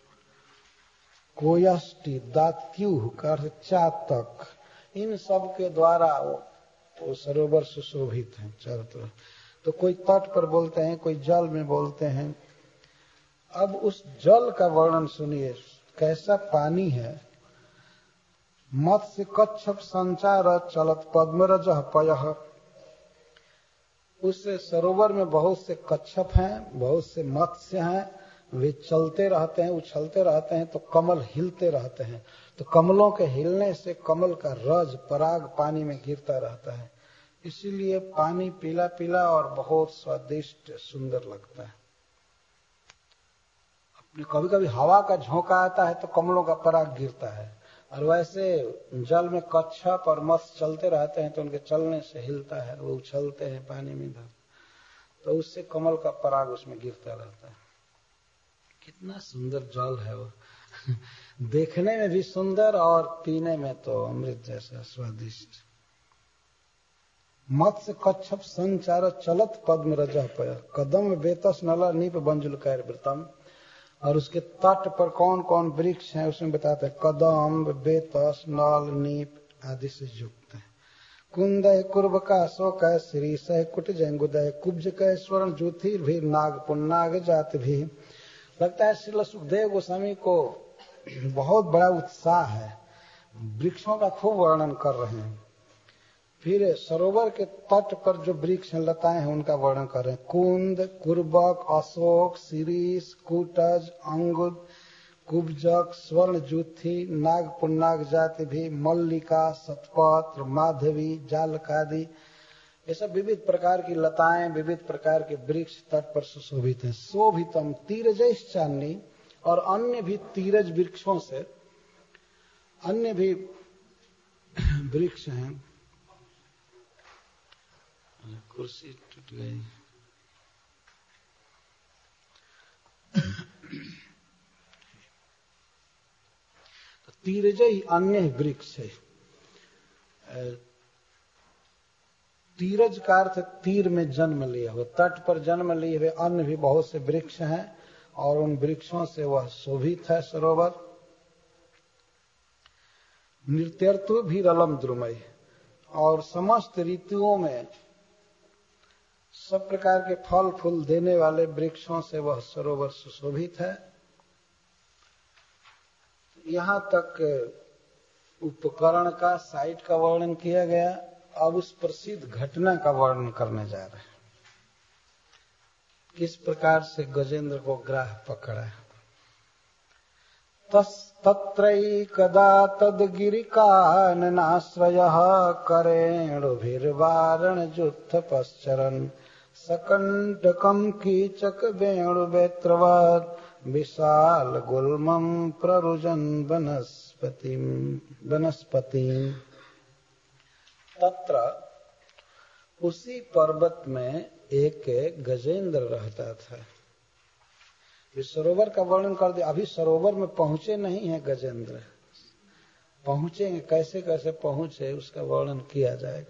कोयष्टि, दात्यु का अर्थ चातक, इन सब के द्वारा वो सरोवर सुशोभित है चारों तरफ। तो कोई तट पर बोलते हैं, कोई जल में बोलते हैं। अब उस जल का वर्णन सुनिए, कैसा पानी है। मत्स्य कच्छप संचार चलत पद्मरज पयः, उस सरोवर में बहुत से कच्छप हैं, बहुत से मत्स्य हैं, वे चलते रहते हैं, उछलते रहते हैं, तो कमल हिलते रहते हैं। तो कमलों के हिलने से कमल का रज, पराग पानी में गिरता रहता है, इसीलिए पानी पीला पीला और बहुत स्वादिष्ट सुंदर लगता है। अपने कभी कभी हवा का झोंका आता है तो कमलों का पराग गिरता है, और वैसे जल में कच्छप और मत्स्य चलते रहते हैं तो उनके चलने से हिलता है, वो उछलते हैं पानी में इधर, तो उससे कमल का पराग उसमें गिरता रहता है। कितना सुंदर जल है वो देखने में भी सुंदर और पीने में तो अमृत जैसा स्वादिष्ट। मत्स्य कच्छप संचार चलत पद्म रज पय, कदम बेतस नला नीप बंजुल कैर वृतम, और उसके तट पर कौन कौन वृक्ष हैं उसमें बताते हैं। कदम, बेतस, नल, नीप आदि से युक्त है। कुंदय, कुर्बका, शोकय, श्रीशय, कुटजंगुदय, कुब्जकय, स्वर्ण ज्योति भी, नाग पुन्नाग जात भी। लगता है श्रील सुखदेव गोस्वामी को बहुत बड़ा उत्साह है, वृक्षों का खूब वर्णन कर रहे हैं। फिर सरोवर के तट पर जो वृक्ष लताएं हैं उनका वर्णन कर रहे हैं। कुंद, कुर्बक, अशोक, शिरीष, कुटज, अंगुद, कुब्जक, स्वर्ण जूथी, नाग पुन्नाग जाति भी, मल्लिका, सतपत्र, माधवी, जालकादि, ये सब विविध प्रकार की लताएं, विविध प्रकार के वृक्ष तट पर सुशोभित हैं। शोभितम तीरजैश्च चान्नी, और अन्य भी तीरज वृक्षों से अन्य भी वृक्ष हैं। कुर्सी टूट गई। तो तीरजई अन्य वृक्ष है। तीरज का अर्थ तीर में जन्म लिए हुए, तट पर जन्म लिए हुए अन्य भी बहुत से वृक्ष हैं और उन वृक्षों से वह शोभित है सरोवर। नृत्यर्तु भी रलम द्रुमय, और समस्त ऋतुओं में सब प्रकार के फल फूल देने वाले वृक्षों से वह सरोवर सुशोभित है। यहाँ तक उपकरण का, साइट का वर्णन किया गया। अब उस प्रसिद्ध घटना का वर्णन करने जा रहे हैं, किस प्रकार से गजेंद्र को ग्राह पकड़ा है। तत्रैकदा तद्गिरिकाननाश्रयः करेणुभिर्वारणजुत्थपश्चरन् सकण्टकं कीचक वेणुवेत्रवत् विशालगुल्मं प्ररुजन् वनस्पतिम्। तत्र उसी पर्वत में एक गजेंद्र रहता था। इस सरोवर का वर्णन कर दिया। अभी सरोवर में पहुंचे नहीं है गजेंद्र, पहुंचेंगे, कैसे कैसे पहुंचे उसका वर्णन किया जाएगा।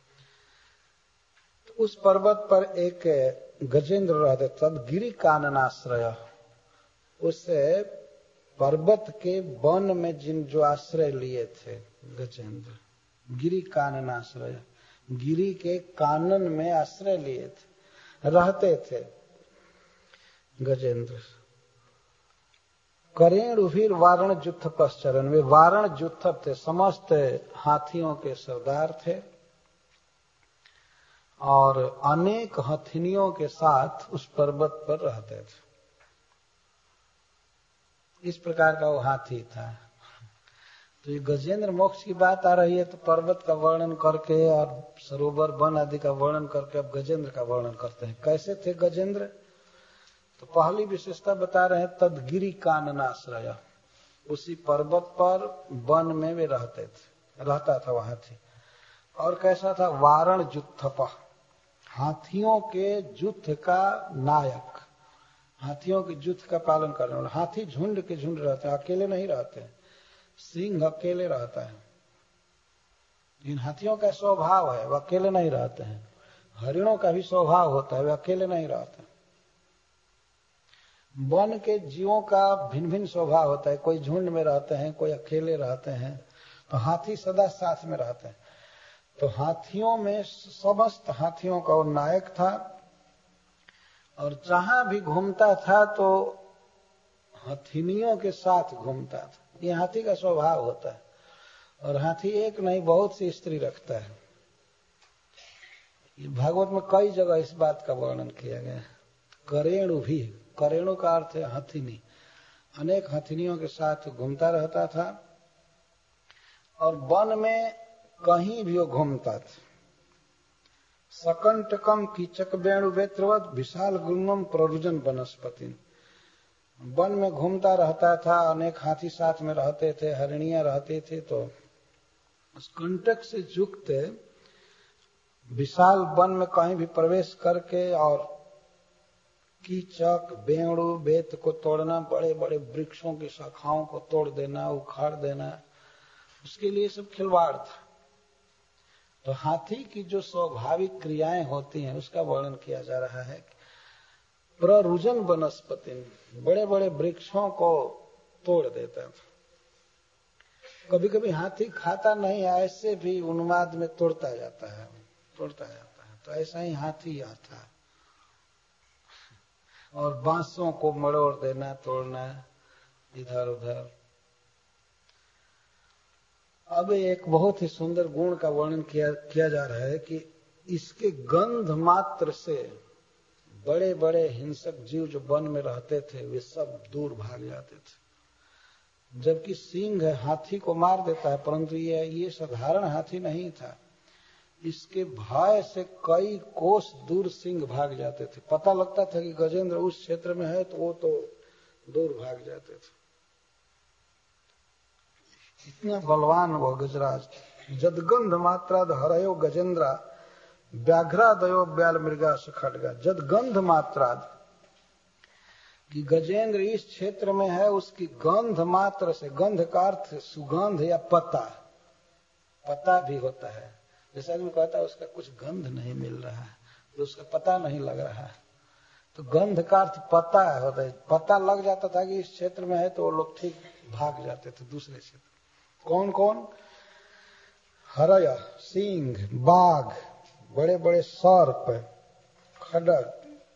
तो उस पर्वत पर एक गजेंद्र रहते, तद गिरि काननाश्रय, उस पर्वत के वन में जिन जो आश्रय लिए थे गजेंद्र, गिरि काननाश्रय, गिरि के कानन में आश्रय लिए थे, रहते थे गजेंद्र। करेणुभिर वारण जुत्थ पश्चरन, वे वारण जुत्थ थे, समस्त हाथियों के सरदार थे और अनेक हथिनियों के साथ उस पर्वत पर रहते थे। इस प्रकार का वो हाथी था। तो ये गजेंद्र मोक्ष की बात आ रही है तो पर्वत का वर्णन करके और सरोवर वन आदि का वर्णन करके अब गजेंद्र का वर्णन करते हैं। कैसे थे गजेंद्र? तो पहली विशेषता बता रहे हैं, तदगिरि काननाश्रय, उसी पर्वत पर वन में वे रहता था वहां थी। और कैसा था? वारण जुत्थप, हाथियों के जुत्थ का नायक, हाथियों के जुत्थ का पालन करने वाला। हाथी झुंड के झुंड रहते हैं, अकेले नहीं रहते हैं। सिंह अकेले रहता है, इन हाथियों का स्वभाव है, वह अकेले नहीं रहते हैं। हरिणों का भी स्वभाव होता है, वे अकेले नहीं रहते। वन के जीवों का भिन्न भिन्न स्वभाव होता है, कोई झुंड में रहते हैं, कोई अकेले रहते हैं। तो हाथी सदा साथ में रहते हैं। तो हाथियों में समस्त हाथियों का वो नायक था और जहां भी घूमता था तो हथिनियों के साथ घूमता था। ये हाथी का स्वभाव होता है। और हाथी एक नहीं, बहुत सी स्त्री रखता है। भागवत में कई जगह इस बात का वर्णन किया गया है। करेणु भी, करेणु का अर्थ है हथिनी, अनेक हथिनियों के साथ घूमता रहता था और वन में कहीं भी वो घूमता था। सकंटकम कीचक वेणु वेत्रवत विशाल गुल्मम प्ररुजन वनस्पति, वन में घूमता रहता था, अनेक हाथी साथ में रहते थे, हरिणियां रहती थी। तो उस कंटक से युक्त विशाल वन में कहीं भी प्रवेश करके और कीचक, वेणु, बेत को तोड़ना, बड़े बड़े वृक्षों की शाखाओं को तोड़ देना, उखाड़ देना, उसके लिए सब खिलवाड़ था। तो हाथी की जो स्वाभाविक क्रियाएं होती हैं उसका वर्णन किया जा रहा है। प्ररुजन वनस्पति, बड़े बड़े वृक्षों को तोड़ देता था। कभी कभी हाथी खाता नहीं है, ऐसे भी उन्माद में तोड़ता जाता है। तो ऐसा ही हाथी आता है और बांसों को मड़ोड़ देना, तोड़ना इधर उधर। अब एक बहुत ही सुंदर गुण का वर्णन किया जा रहा है कि इसके गंध मात्र से बड़े बड़े हिंसक जीव जो वन में रहते थे वे सब दूर भाग जाते थे। जबकि सिंह हाथी को मार देता है, परंतु ये साधारण हाथी नहीं था। इसके भय से कई कोस दूर सिंह भाग जाते थे। पता लगता था कि गजेंद्र उस क्षेत्र में है तो वो तो दूर भाग जाते थे। इतना बलवान वो गजराज। जदगंध मात्राद हरयो गजेंद्रा व्याघ्रादयो ब्याल मृगा खड्गा। जदगंध मात्राद कि गजेंद्र इस क्षेत्र में है, उसकी गंध मात्र से, गंध का अर्थ सुगंध या पता, पता भी होता है। जैसे आदमी कहता है उसका कुछ गंध नहीं मिल रहा है तो उसका पता नहीं लग रहा है, तो गंध का अर्थ पता होता है। पता लग जाता था कि इस क्षेत्र में है तो वो लोग ठीक भाग जाते थे दूसरे क्षेत्र। कौन कौन? हरया सिंह, बाघ, बड़े बड़े सर्प, खड्ग,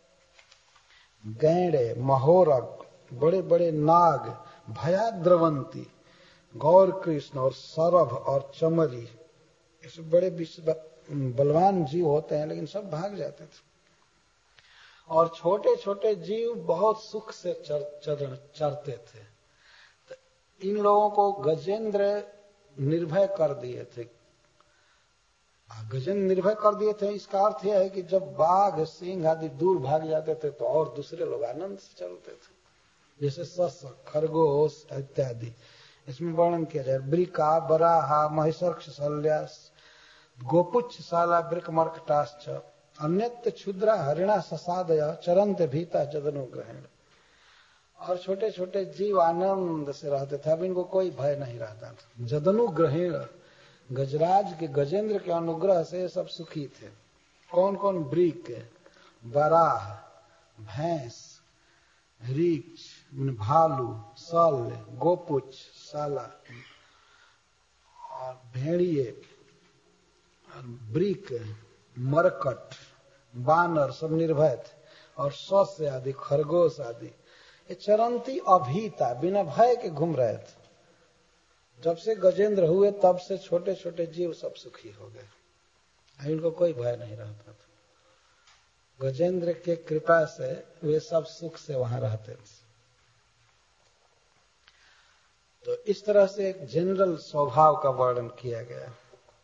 गैंडे, महोरग, बड़े बड़े नाग, भयाद्रवंती, गौर कृष्ण और सरभ और चमरी, ऐसे बड़े बलवान जीव होते हैं, लेकिन सब भाग जाते थे। और छोटे छोटे जीव बहुत सुख से चरते थे। तो इन लोगों को गजेंद्र निर्भय कर दिए थे। गजेंद्र निर्भय कर दिए थे, इसका अर्थ यह है कि जब बाघ, सिंह आदि दूर भाग जाते थे तो और दूसरे लोग आनंद से चलते थे, जैसे सस, खरगोश इत्यादि। इसमें वर्णन किया जाए। ब्रिका, बराहा, महिषर्क्ष, शल्यास, गोपुच्छ, शाला, ब्रिक, मर्कटाश्च, अन्यत्र क्षुद्रा, हरिणा, ससादय, चरंत भीता जदनुग्रहण। और छोटे छोटे जीव आनंद से रहते थे। अब इनको कोई भय नहीं रहता था। जदनुग्रहण, गजराज के, गजेंद्र के अनुग्रह से सब सुखी थे। कौन कौन? ब्रिक, बराह, भैंस, रीछ, भालू, शल्य, गोपुच्छ, साला और भेड़िए, ब्रिक, मरकट, बानर सब निर्भय थे। और सस्य आदि, खरगोश आदि, ये चरंती अभीता, बिना भय के घूम रहे थे। जब से गजेंद्र हुए तब से छोटे छोटे जीव सब सुखी हो गए, इनको कोई भय नहीं रहता था। गजेंद्र के कृपा से वे सब सुख से वहां रहते थे। तो इस तरह से एक जनरल स्वभाव का वर्णन किया गया।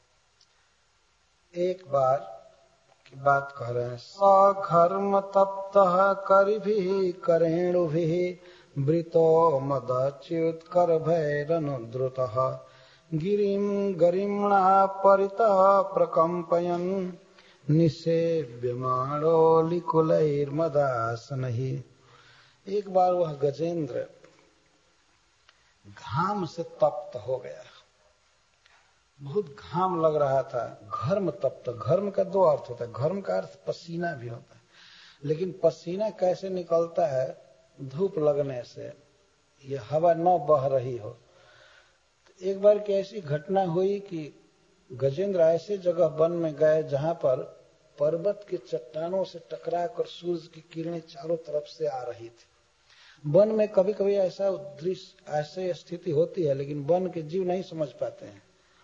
एक बार की बात कह रहे हैं। सघर्म तप्तः करिभिः करेणुभिः वृतो मदच्युत करभैरनुद्रुतः गिरिं गरिम्णा परितः प्रकम्पयन् निषेव्यमाणो लिकुलैर्मदासनैः। एक बार वह गजेंद्र घाम से तप्त हो गया, बहुत घाम लग रहा था। घर्म तप्त, घर्म का दो अर्थ होता है। घर्म का अर्थ पसीना भी होता है, लेकिन पसीना कैसे निकलता है? धूप लगने से, ये हवा न बह रही हो। तो एक बार की ऐसी घटना हुई कि गजेंद्र ऐसे जगह वन में गए जहां पर पर्वत के चट्टानों से टकराकर सूरज की किरणें चारों तरफ से आ रही थी। वन में कभी कभी ऐसा दृश्य, ऐसी स्थिति होती है, लेकिन वन के जीव नहीं समझ पाते हैं।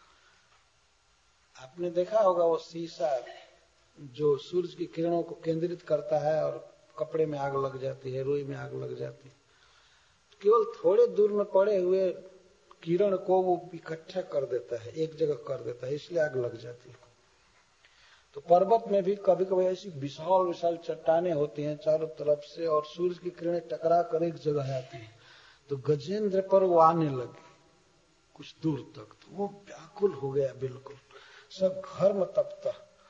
आपने देखा होगा वो शीशा जो सूरज की किरणों को केंद्रित करता है और कपड़े में आग लग जाती है, रुई में आग लग जाती है। केवल थोड़े दूर में पड़े हुए किरण को वो इकट्ठा कर देता है, एक जगह कर देता है, इसलिए आग लग जाती है। तो पर्वत में भी कभी कभी ऐसी विशाल विशाल चट्टानें होती हैं चारों तरफ से, और सूरज की किरणें टकरा कर एक जगह आती है। तो गजेंद्र पर वो आने लगे कुछ दूर तक, तो वो व्याकुल हो गया, बिल्कुल सब घर्म तपता,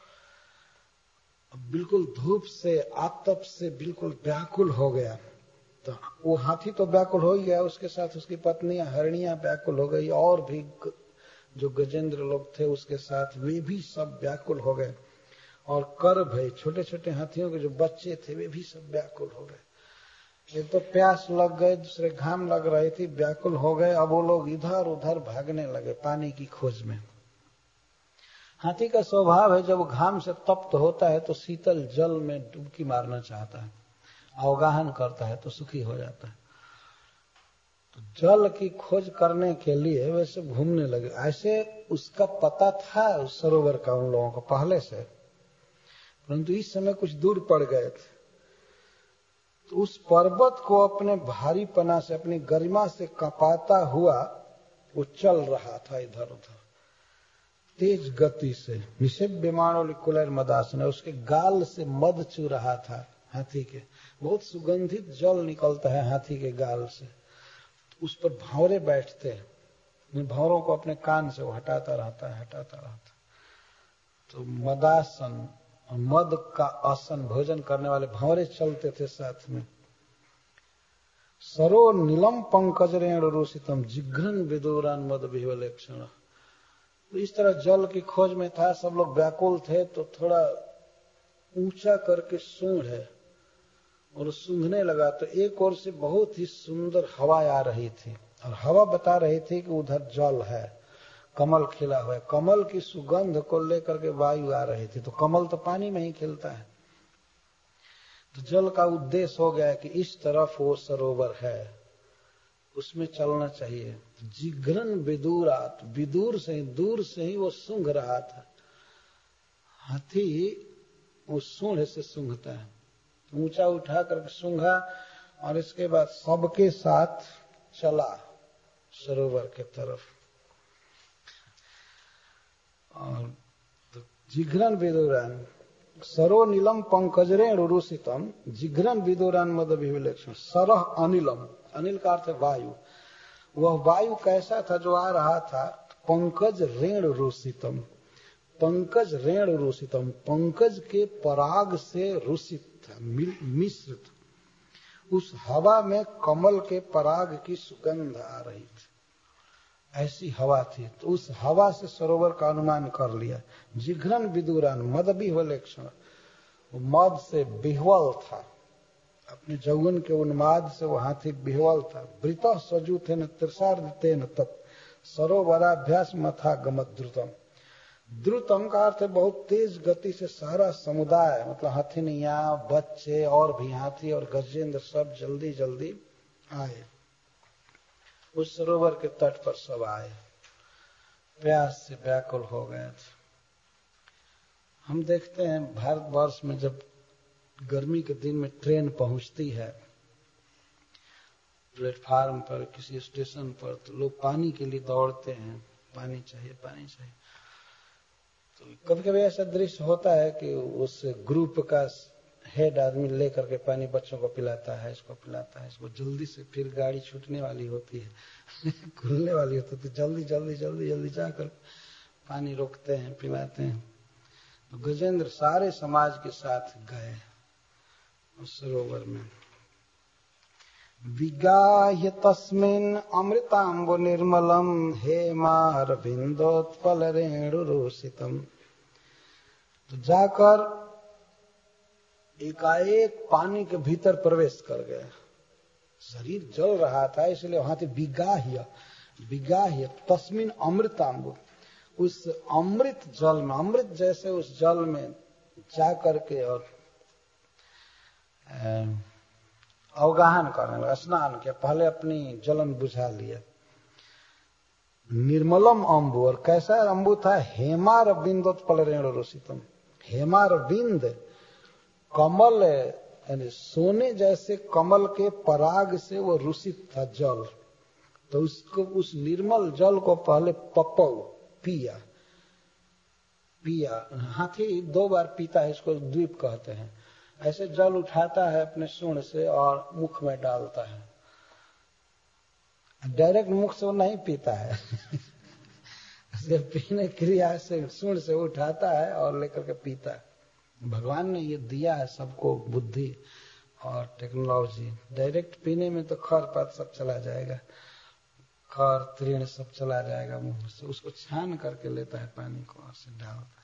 बिल्कुल धूप से, आतप से बिल्कुल व्याकुल हो गया। तो वो हाथी तो व्याकुल हो गया, उसके साथ उसकी पत्नियां हरणियां व्याकुल हो गई, और भी जो गजेंद्र लोग थे उसके साथ वे भी सब व्याकुल हो गए। और कर भय, छोटे छोटे हाथियों के जो बच्चे थे वे भी सब व्याकुल हो गए। एक तो प्यास लग गए, दूसरे घाम लग रही थी, व्याकुल हो गए। अब वो लोग इधर उधर भागने लगे पानी की खोज में। हाथी का स्वभाव है जब घाम से तप्त होता है तो शीतल जल में डुबकी मारना चाहता है, अवगाहन करता है तो सुखी हो जाता है। तो जल की खोज करने के लिए वैसे घूमने लगे। ऐसे उसका पता था उस सरोवर का उन लोगों को पहले से, परंतु इस समय कुछ दूर पड़ गए थे। तो उस पर्वत को अपने भारीपना से, अपनी गरिमा से कपाता हुआ वो चल रहा था इधर उधर तेज गति से। निषेव्यमाणो कुलैर मदासन, उसके गाल से मद चू रहा था हाथी के। बहुत सुगंधित जल निकलता है हाथी के गाल से। उस पर भंवरे बैठते हैं, इन भंवरों को अपने कान से वो हटाता रहता है, हटाता रहता है। तो मदासन, मद का आसन, भोजन करने वाले भंवरे चलते थे साथ में। सरो नीलम पंकज रेणु रोषितम जिघ्रन विदुरान मद विह्वलेक्षण। तो इस तरह जल की खोज में था, सब लोग व्याकुल थे। तो थोड़ा ऊंचा करके सूंढ़ है और सूंघने लगा तो एक ओर से बहुत ही सुंदर हवा आ रही थी, और हवा बता रही थी कि उधर जल है, कमल खिला हुआ है। कमल की सुगंध को लेकर के वायु आ रही थी। तो कमल तो पानी में ही खिलता है। तो जल का उद्देश्य हो गया कि इस तरफ वो सरोवर है, उसमें चलना चाहिए। जिघ्रन विदुरात, विदूर से ही, दूर से ही वो सूंघ रहा था। हाथी वो सूंढ़ से सूंघता है। ऊंचा उठा करके सूंघा और इसके बाद सबके साथ चला सरोवर के तरफ। और तो जिघ्रन विदुरान सरो नीलम पंकजरेण रुषितम जिघ्रन विदुरान मद विह्वलेक्षण। सरह अनिलम, अनिल का अर्थ है वायु। वह वायु कैसा था जो आ रहा था? पंकज रेण रुषितम, पंकज रेण रुषितम, पंकज के पराग से रुषित था, मिश्रित। उस हवा में कमल के पराग की सुगंध आ रही थी, ऐसी हवा थी। तो उस हवा से सरोवर का अनुमान कर लिया। जिघ्रन विदुरान मद विह्वलेक्षण, मद से विह्वल था, अपने जौवन के उन्माद से वो हाथी विह्वल था। वृतः सजू थे न त्रिसार्ध तेन तत् सरोवराभ्यास मथा गमत द्रुतम। द्रुतम का अर्थ है बहुत तेज गति से सारा समुदाय, मतलब हथिनिया, बच्चे और भी हाथी और गजेंद्र सब जल्दी जल्दी आए। उस सरोवर के तट पर सब आए, प्यास से व्याकुल हो गए थे। हम देखते हैं भारतवर्ष में जब गर्मी के दिन में ट्रेन पहुंचती है प्लेटफार्म पर, किसी स्टेशन पर, तो लोग पानी के लिए दौड़ते हैं, पानी चाहिए, पानी चाहिए। तो कभी कभी ऐसा दृश्य होता है कि उस ग्रुप का हेड आदमी लेकर के पानी बच्चों को पिलाता है, इसको पिलाता है, इसको। जल्दी से फिर गाड़ी छूटने वाली होती है खुलने वाली होती है, तो जल्दी जल्दी जल्दी जल्दी जाकर पानी रोकते हैं, पिलाते हैं। तो गजेंद्र सारे समाज के साथ गए उस सरोवर में। विगाह्य तस्मिन् अमृतांबु निर्मलम हेमारविंदोत्पल रेणुरोषितम। तो जाकर एकाएक पानी के भीतर प्रवेश कर गए। शरीर जल रहा था, इसलिए वहां थे विगाह्य, विगाह्य तस्मिन् अमृतांबु, उस अमृत जल में, अमृत जैसे उस जल में जाकर के और अवगाहन करने लगा, स्नान किया। पहले अपनी जलन बुझा लिया। निर्मलम अम्बु, और कैसा अम्बु था? हेमार बिंदोत्पल रेणुरोषितम, हेमार बिंद, कमल यानी सोने जैसे कमल के पराग से वो रुषित था जल। तो उसको, उस निर्मल जल को पहले पपौ, पिया। हाथी 2 बार पीता है, इसको द्वीप कहते हैं। ऐसे जल उठाता है अपने सूंड से और मुख में डालता है। डायरेक्ट मुख से वो नहीं पीता है पीने क्रिया से सूंड से उठाता है और लेकर के पीता है। भगवान ने ये दिया है सबको बुद्धि और टेक्नोलॉजी। डायरेक्ट पीने में तो खर पात सब चला जाएगा, खर तृण सब चला जाएगा मुंह से। उसको छान करके लेता है पानी को और से डालता है।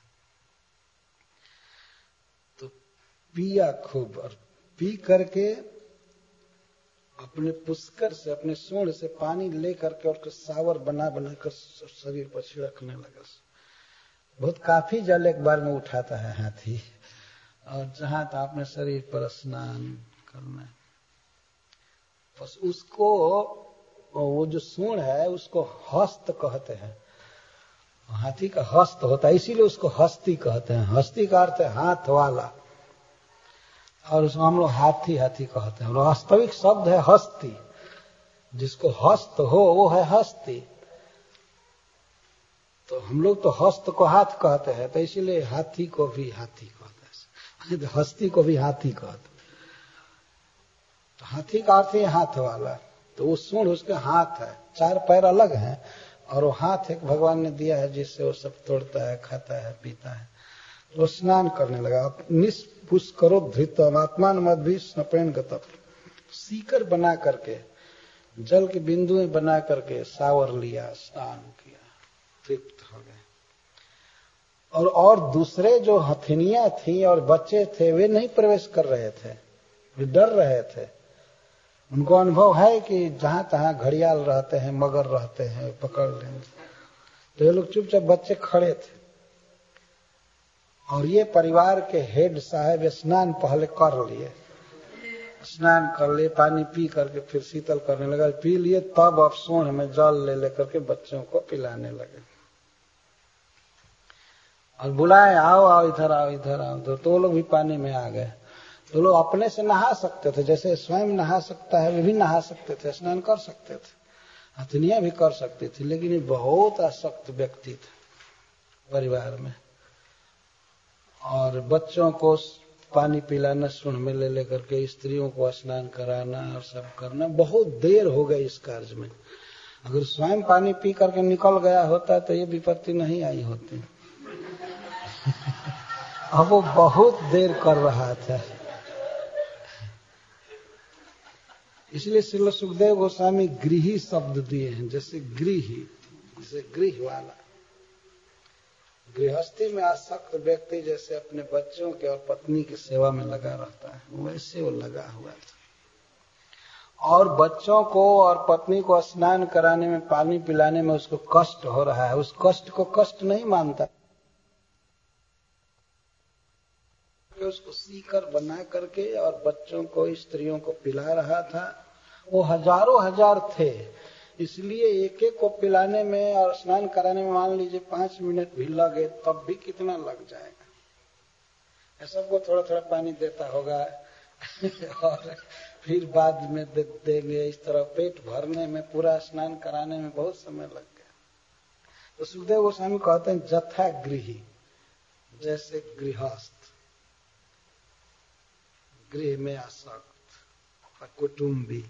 तो पिया खूब, और पी करके अपने पुष्कर से, अपने सूंड से पानी ले करके और सावर बना बनाकर शरीर पर छिड़कने लगा। बहुत काफी जल एक बार में उठाता है हाथी, और जहां था अपने शरीर पर स्नान करना है। बस उसको वो जो सूंड है उसको हस्त कहते हैं। हाथी का हस्त होता है, इसीलिए उसको हस्ती कहते हैं। हस्ती का अर्थ है हाथ वाला, और उसको हम लोग हाथी हाथी कहते हैं। वास्तविक शब्द है हस्ती। जिसको हस्त हो वो है हस्ती। तो हम लोग तो हस्त को हाथ कहते हैं, तो इसीलिए हाथी को भी हाथी कहते हैं, हस्ती को भी हाथी कहते हैं। तो हाथी का अर्थ है हाथ वाला। तो वो सूंड उसके हाथ है, 4 पैर अलग हैं और वो हाथ एक भगवान ने दिया है जिससे वो सब तोड़ता है, खाता है, पीता है। तो स्नान करने लगा। निष्पुष्करो धृतम आत्मान मद्भि स्नपेन गतम। सीकर बना करके, जल की बिंदुएं बना करके सावर लिया, स्नान किया, तृप्त हो गए। और दूसरे जो हथिनियां थी और बच्चे थे वे नहीं प्रवेश कर रहे थे, वे डर रहे थे। उनको अनुभव है कि जहां तहां घड़ियाल रहते हैं, मगर रहते हैं, पकड़ लेंगे। तो ये लोग चुपचाप बच्चे खड़े थे। और ये परिवार के हेड साहब स्नान पहले कर लिए, स्नान कर लिए, पानी पी करके फिर शीतल करने लगा, पी लिए, तब अब सूंड में जल ले लेकर के बच्चों को पिलाने लगे और बुलाए, आओ आओ इधर आओ, इधर आओ। तो वो लोग भी पानी में आ गए। तो लोग अपने से नहा सकते थे, जैसे स्वयं नहा सकता है वे भी नहा सकते थे, स्नान कर सकते थे, हथनियां भी कर सकती थी। लेकिन ये बहुत आसक्त व्यक्ति थे परिवार में। और बच्चों को पानी पिलाना, सूंड में ले लेकर के स्त्रियों को स्नान कराना और सब करना, बहुत देर हो गई इस कार्य में। अगर स्वयं पानी पी करके निकल गया होता तो ये विपत्ति नहीं आई होती। अब वो बहुत देर कर रहा था। इसलिए श्रील सुखदेव गोस्वामी गृही शब्द दिए हैं, जैसे गृही, जैसे गृह वाला। गृहस्थी में आसक्त व्यक्ति जैसे अपने बच्चों के और पत्नी की सेवा में लगा रहता है, वैसे वो लगा हुआ था। और बच्चों को और पत्नी को स्नान कराने में, पानी पिलाने में उसको कष्ट हो रहा है, उस कष्ट को कष्ट नहीं मानता। उसको सीकर बना करके और बच्चों को, स्त्रियों को पिला रहा था। वो हजारों हजार थे, इसलिए एक एक को पिलाने में और स्नान कराने में मान लीजिए 5 मिनट भी लगे, तब भी कितना लग जाएगा। सबको थोड़ा थोड़ा पानी देता होगा और फिर बाद में देंगे। इस तरह पेट भरने में, पूरा स्नान कराने में बहुत समय लग गया। तो सुखदेव गोस्वामी कहते हैं जथा गृही, जैसे गृहस्थ, गृह में आसक्त कुटुंबी।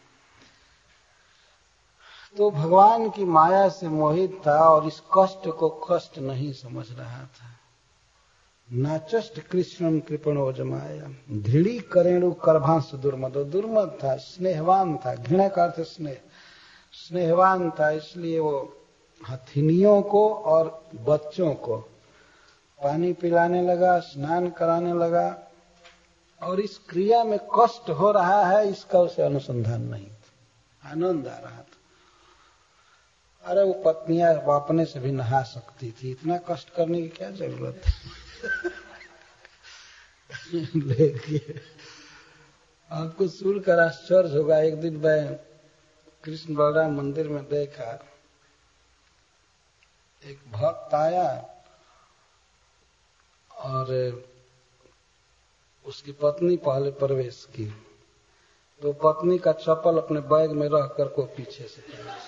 तो भगवान की माया से मोहित था और इस कष्ट को कष्ट नहीं समझ रहा था। नाचष्ट कृष्णम कृपणो जमाया धृढ़ी करेणु करभांस दुर्मदो। दुर्मद था, स्नेहवान था, घृणा का अर्थ स्नेह, स्नेहवान था। इसलिए वो हथिनियों को और बच्चों को पानी पिलाने लगा, स्नान कराने लगा। और इस क्रिया में कष्ट हो रहा है इसका उसे अनुसंधान नहीं था, आनंद आ रहा था। अरे वो पत्नियां अपने से भी नहा सकती थी, इतना कष्ट करने की क्या जरूरत है। लेकिन आपको सुनकर आश्चर्य होगा। एक दिन मैं कृष्ण बलराम मंदिर में देखा, एक भक्त आया और उसकी पत्नी पहले प्रवेश की, तो पत्नी का चप्पल अपने बैग में रख कर को पीछे से प्रवेश।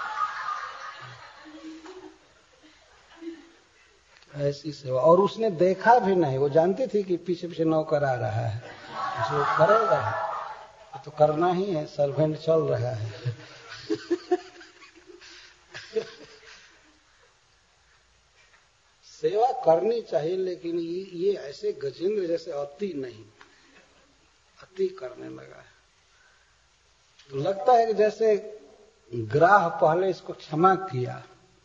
ऐसी सेवा। और उसने देखा भी नहीं, वो जानती थी कि पीछे पीछे नौकर आ रहा है, उसको करेगा तो करना ही है, सर्वेंट चल रहा है। सेवा करनी चाहिए, लेकिन ये ऐसे गजेंद्र जैसे अति नहीं, अति करने लगा है। तो लगता है कि जैसे ग्राह पहले इसको क्षमा किया,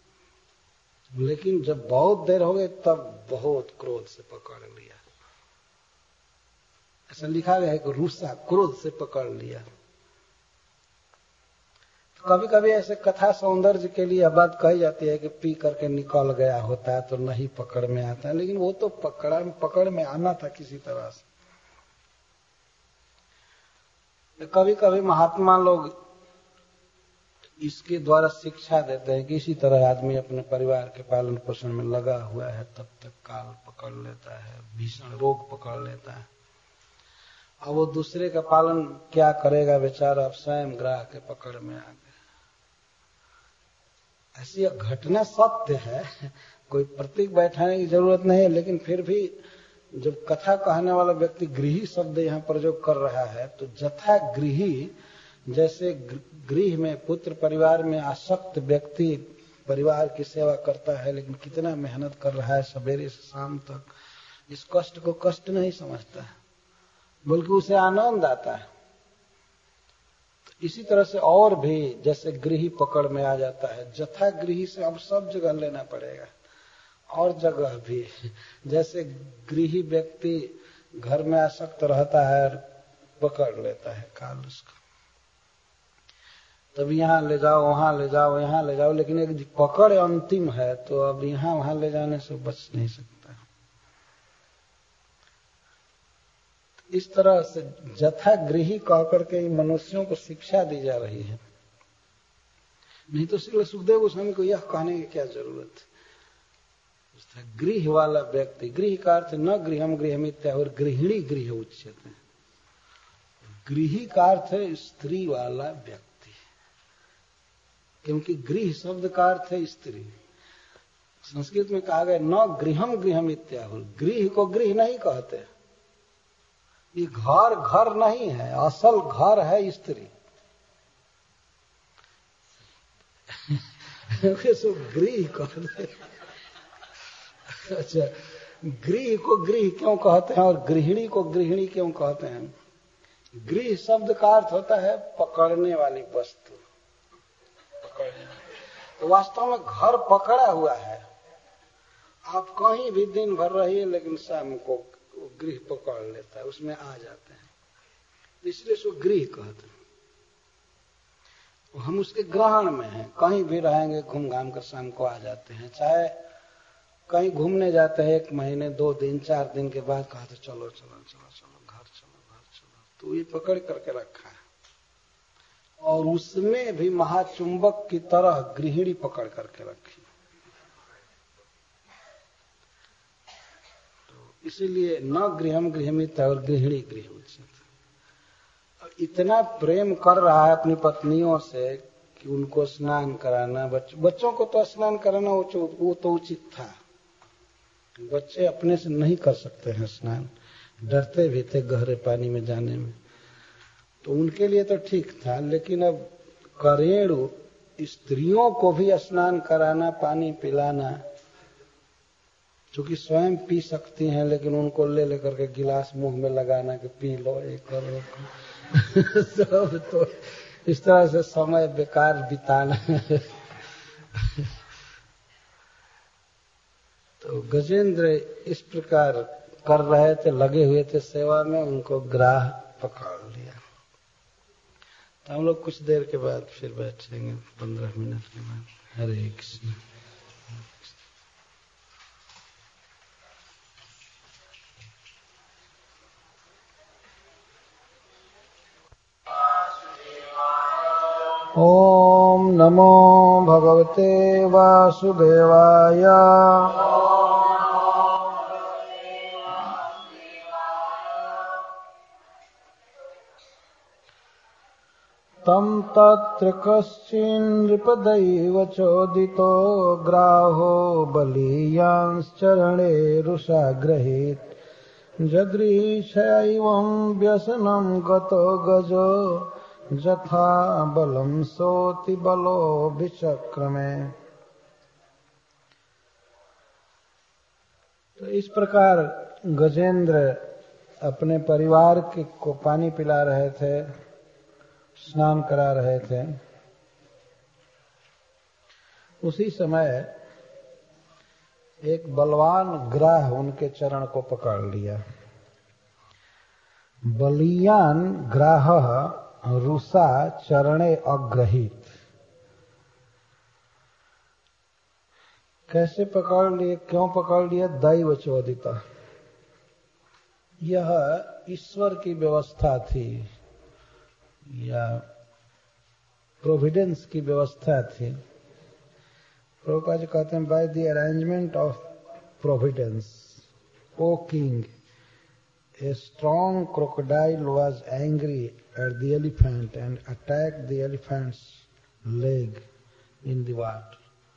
लेकिन जब बहुत देर हो गई तब बहुत क्रोध से पकड़ लिया। ऐसा लिखा गया है कि रूसा, क्रोध से पकड़ लिया। तो कभी कभी ऐसे कथा सौंदर्य के लिए बात कही जाती है कि पी करके निकल गया होता है तो नहीं पकड़ में आता है, लेकिन वो तो पकड़ में आना था किसी तरह से। तो कभी कभी महात्मा लोग इसके द्वारा शिक्षा देते हैं कि इसी तरह आदमी अपने परिवार के पालन पोषण में लगा हुआ है, तब तक काल पकड़ लेता है, भीषण रोग पकड़ लेता है। अब वो दूसरे का पालन क्या करेगा बेचारा, अब स्वयं ग्राह के पकड़ में आ गया। ऐसी घटना सत्य है, कोई प्रतीक बैठाने की जरूरत नहीं है, लेकिन फिर भी जब कथा कहने वाला व्यक्ति गृही शब्द यहाँ प्रयोग कर रहा है, तो जथा गृही, जैसे गृह में पुत्र परिवार में आसक्त व्यक्ति परिवार की सेवा करता है, लेकिन कितना मेहनत कर रहा है सवेरे से शाम तक, इस कष्ट को कष्ट नहीं समझता है, बल्कि उसे आनंद आता है। तो इसी तरह से और भी जैसे गृही पकड़ में आ जाता है, जथा गृही से अब सब जगह लेना पड़ेगा, और जगह भी जैसे गृही व्यक्ति घर में आसक्त रहता है और पकड़ लेता है काल उसका, तब यहाँ ले जाओ, वहां ले जाओ, यहाँ ले जाओ, लेकिन एक पकड़ अंतिम है, तो अब यहाँ वहां ले जाने से बच नहीं सकता। इस तरह से जथा गृही कह करके मनुष्यों को शिक्षा दी जा रही है, नहीं तो श्री सुखदेव गोस्वामी को यह कहने की क्या जरूरत है। गृह वाला व्यक्ति, गृह का अर्थ न गृहम गृहमित्या और गृहिणी गृह उच्यते, गृही का अर्थ है स्त्री वाला व्यक्ति, क्योंकि गृह शब्द का अर्थ है स्त्री। संस्कृत में कहा गया न गृहम गृहमित्या, गृह को गृह नहीं कहते, ये घर घर नहीं है, असल घर है स्त्री। गृह कहते, अच्छा, गृह को गृह क्यों कहते हैं और गृहिणी को गृहिणी क्यों कहते हैं? गृह शब्द का अर्थ होता है पकड़ने वाली वस्तु, तो वास्तव में घर पकड़ा हुआ है, आप कहीं भी दिन भर रहिए लेकिन शाम को गृह पकड़ लेता है, उसमें आ जाते हैं, इसलिए उसको गृह कहते हैं। हम उसके ग्रहण में हैं, कहीं भी रहेंगे घूम घाम कर शाम को आ जाते हैं, चाहे कहीं घूमने जाते हैं 1 महीने 2 दिन 4 दिन के बाद कहा तो चलो चलो चलो चलो घर चलो, तो ये पकड़ करके रखा है। और उसमें भी महाचुंबक की तरह गृहिणी पकड़ करके रखी, तो इसीलिए न गृहम गृहमित और गृहिणी गृह उचित। इतना प्रेम कर रहा है अपनी पत्नियों से कि उनको स्नान कराना, बच्चों को तो स्नान कराना वो तो उचित था, बच्चे अपने से नहीं कर सकते हैं स्नान, डरते भी थे गहरे पानी में जाने में, तो उनके लिए तो ठीक था, लेकिन अब करेणु स्त्रियों को भी स्नान कराना, पानी पिलाना, चूंकि स्वयं पी सकती हैं, लेकिन उनको ले लेकर के गिलास मुंह में लगाना कि पी लो, एक करो सब, तो इस तरह से समय बेकार बिताना। तो गजेंद्र इस प्रकार कर रहे थे, लगे हुए थे सेवा में, उनको ग्राह पकड़ लिया। तो हम लोग कुछ देर के बाद फिर बैठेंगे, 15 मिनट के बाद। हरे कृष्ण। ओम नमो भगवते वासुदेवाय। तम तत्र कश्चिन्नृपदैव चोदितो ग्राहो बलीयांश्चरणे रुषाग्रहेत् जदृशैवं व्यसनं गतो गजो जथा बलम सोति बलो विचक्रमे। तो इस प्रकार गजेंद्र अपने परिवार को पानी पिला रहे थे, स्नान करा रहे थे। उसी समय एक बलवान ग्राह उनके चरण को पकड़ लिया। बलियान ग्राह रुषा चरणे अग्रहित। कैसे पकड़ लिए, क्यों पकड़ लिया? दैव चोदिता, यह ईश्वर की व्यवस्था थी, या प्रोविडेंस की व्यवस्था थी। प्रभुपाद जी कहते हैं by the arrangement of providence O king a strong crocodile was angry at the elephant and attacked the elephant's leg in the water.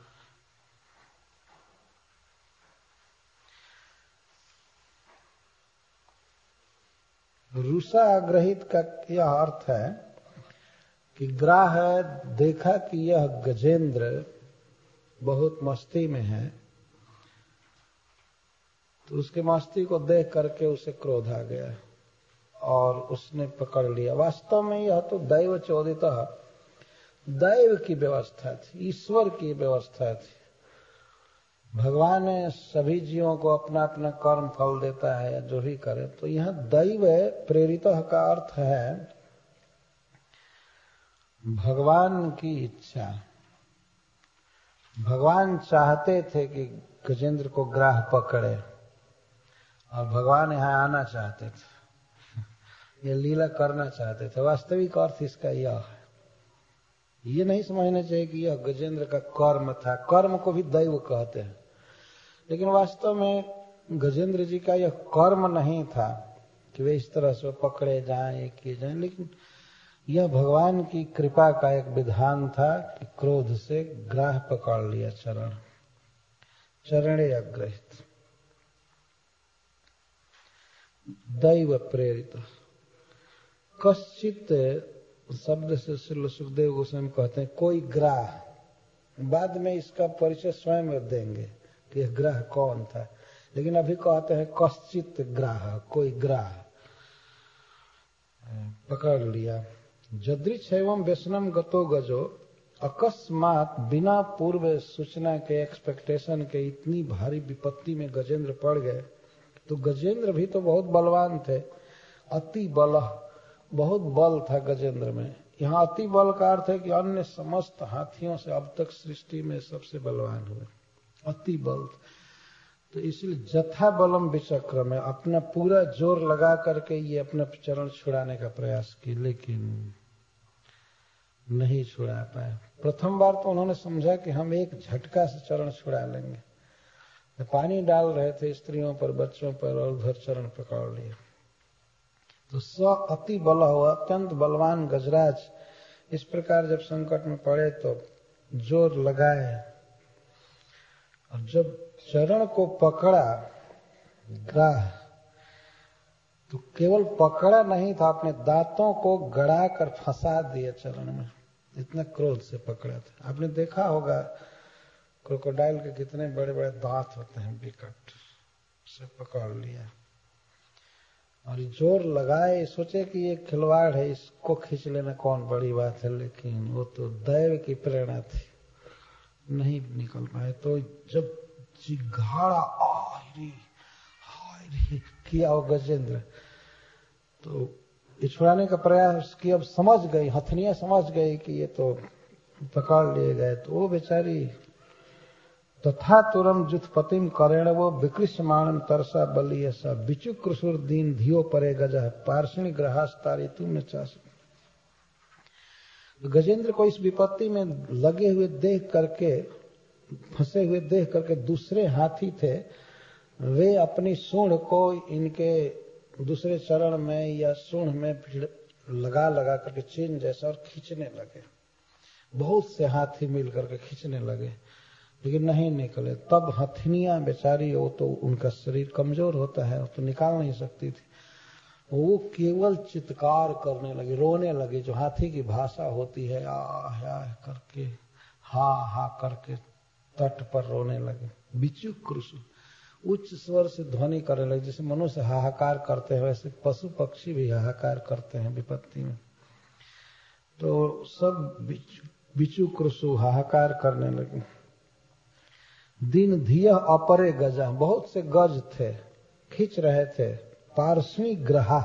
रुषाग्रहित का यह अर्थ है कि ग्राह देखा कि यह गजेंद्र बहुत मस्ती में है, तो उसके मस्ती को देख करके उसे क्रोध आ गया और उसने पकड़ लिया। वास्तव में यह तो दैव चोदित, दैव की व्यवस्था थी, ईश्वर की व्यवस्था थी। भगवान सभी जीवों को अपना अपना कर्म फल देता है, जो भी करे। तो यह दैव प्रेरित का अर्थ है भगवान की इच्छा। भगवान चाहते थे कि गजेंद्र को ग्राह पकड़े और भगवान यहाँ आना चाहते थे, ये लीला करना चाहते थे। वास्तविक अर्थ इसका यह है। ये नहीं समझना चाहिए कि यह गजेंद्र का कर्म था। कर्म को भी दैव कहते हैं, लेकिन वास्तव में गजेंद्र जी का यह कर्म नहीं था कि वे इस तरह से पकड़े जाएं, किए जाएं, लेकिन यह भगवान की कृपा का एक विधान था कि क्रोध से ग्राह पकड़ लिया। चरणे अग्रहित, दैव प्रेरित। कश्चित शब्द से श्री सुखदेव गोस्वामी कहते हैं कोई ग्राह। बाद में इसका परिचय स्वयं देंगे कि यह ग्राह कौन था, लेकिन अभी कहते हैं कश्चित ग्राह, कोई ग्राह पकड़ लिया। जदृच एवं व्यसनम गतो गजो, अकस्मात बिना पूर्व सूचना के, एक्सपेक्टेशन के इतनी भारी विपत्ति में गजेंद्र पड़ गए। तो गजेंद्र भी तो बहुत बलवान थे, अति बल, बहुत बल था गजेंद्र में। यहाँ अति बल का अर्थ है कि अन्य समस्त हाथियों से अब तक सृष्टि में सबसे बलवान हुए, अति बल। तो इसलिए जथा बलम विचक्रम में अपना पूरा जोर लगा करके ये अपना चरण छुड़ाने का प्रयास किए, लेकिन नहीं छुड़ा पाए। प्रथम बार तो उन्होंने समझा कि हम एक झटका से चरण छुड़ा लेंगे, तो पानी डाल रहे थे स्त्रियों पर, बच्चों पर, और उधर चरण पकड़ लिए। तो स अति बल हुआ, अत्यंत बलवान गजराज इस प्रकार जब संकट में पड़े तो जोर लगाए, और जब चरण को पकड़ा ग्राह, तो केवल पकड़ा नहीं था, अपने दांतों को गड़ा कर फंसा दिए चरण में। इतना क्रोध से पकड़ा था। आपने देखा होगा क्रोकोडाइल के कितने बड़े बड़े दांत होते हैं, विकट से पकड़ लिया और जोर लगाए। सोचे कि ये खिलवाड़ है, इसको खींच लेना कौन बड़ी बात है, लेकिन वो तो दैव की प्रेरणा थी, नहीं निकल पाए। तो जब जिघाड़ा हाय रे किया वो गजेंद्र, तो छुड़ाने का प्रयास किया। अब समझ गई, हथनियां समझ गई कि ये तो पकड़ लिए गए। तो वो बेचारी तथा तुरम जुथपतिम करेण वो विकृष्यमाणम तरसा बली ऐसा विचुक्रसुर दीन धियो परे गजा पार्षणी ग्रहास्तारी तुम चास। गजेंद्र को इस विपत्ति में लगे हुए देख करके, फंसे हुए देख करके दूसरे हाथी थे, वे अपनी सूंड को इनके दूसरे चरण में या सूंड में लगा लगा करके चेन जैसा और खींचने लगे। बहुत से हाथी मिल करके खींचने लगे, लेकिन नहीं निकले। तब हथनियां बेचारी, वो तो उनका शरीर कमजोर होता है, वो तो निकाल नहीं सकती थी। वो केवल चित्कार करने लगी, रोने लगी, जो हाथी की भाषा होती है, आ करके, हा हा करके तट पर रोने लगे। विचुक्रसु, उच्च स्वर से ध्वनि करने लगे। जैसे मनुष्य हाहाकार करते हैं, वैसे पशु पक्षी भी हाहाकार करते हैं विपत्ति में। तो सब विचुक्रसु हाहाकार करने लगे। दिन धिय अपरे गजा, बहुत से गज थे, खींच रहे थे। पार्षणी ग्रहा,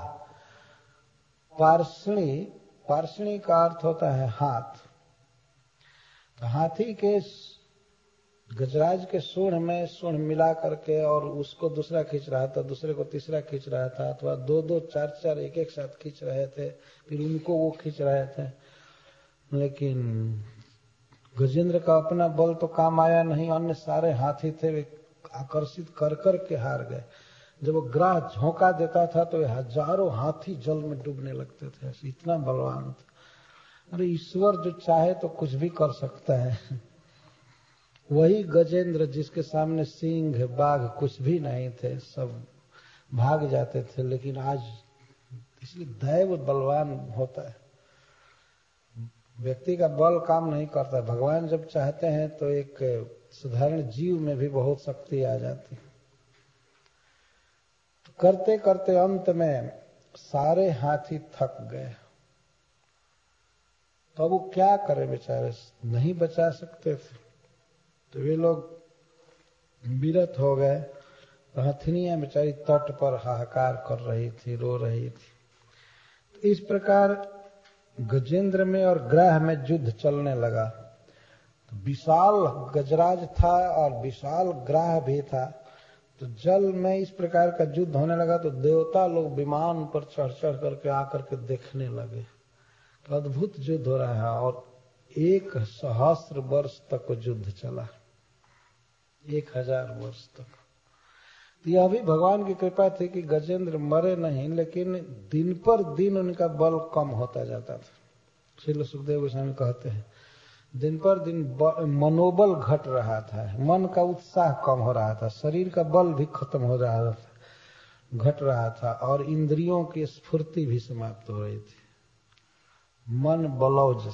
पार्षणी का अर्थ होता है हाथ। तो हाथी के गजराज के सूंड में सूंड मिला करके, और उसको दूसरा खींच रहा था, दूसरे को तीसरा खींच रहा था, अथवा दो दो चार चार एक एक साथ खींच रहे थे, फिर उनको वो खींच रहे थे। लेकिन गजेंद्र का अपना बल तो काम आया नहीं, अन्य सारे हाथी थे वे आकर्षित कर कर के हार गए। जब वो ग्राह झोंका देता था तो हजारों हाथी जल में डूबने लगते थे, इतना बलवान था। अरे ईश्वर जो चाहे तो कुछ भी कर सकता है। वही गजेंद्र जिसके सामने सिंह बाघ कुछ भी नहीं थे, सब भाग जाते थे, लेकिन आज इसलिए दैव बलवान होता है। व्यक्ति का बल काम नहीं करता, भगवान जब चाहते हैं तो एक साधारण जीव में भी बहुत शक्ति आ जाती है। तो करते करते अंत में सारे हाथी थक गए, तो अब वो क्या करे बेचारे, नहीं बचा सकते थे, तो वे लोग विरत हो गए। हथिनियां बेचारी तट पर हाहाकार कर रही थी, रो रही थी। तो इस प्रकार गजेंद्र में और ग्राह में युद्ध चलने लगा। तो विशाल गजराज था और विशाल ग्राह भी था। तो जल में इस प्रकार का युद्ध होने लगा तो देवता लोग विमान पर चढ़ चढ़ करके आकर के देखने लगे। तो अद्भुत युद्ध हो रहा है और 1000 वर्ष तक युद्ध चला, 1000 वर्ष तक। तो यह भी भगवान की कृपा थी कि गजेंद्र मरे नहीं, लेकिन दिन पर दिन उनका बल कम होता जाता था। श्रील सुखदेव गोस्वामी कहते हैं दिन पर दिन मनोबल घट रहा था, मन का उत्साह कम हो रहा था, शरीर का बल भी खत्म हो रहा था, घट रहा था, और इंद्रियों की स्फूर्ति भी समाप्त हो रही थी, मन बलौज।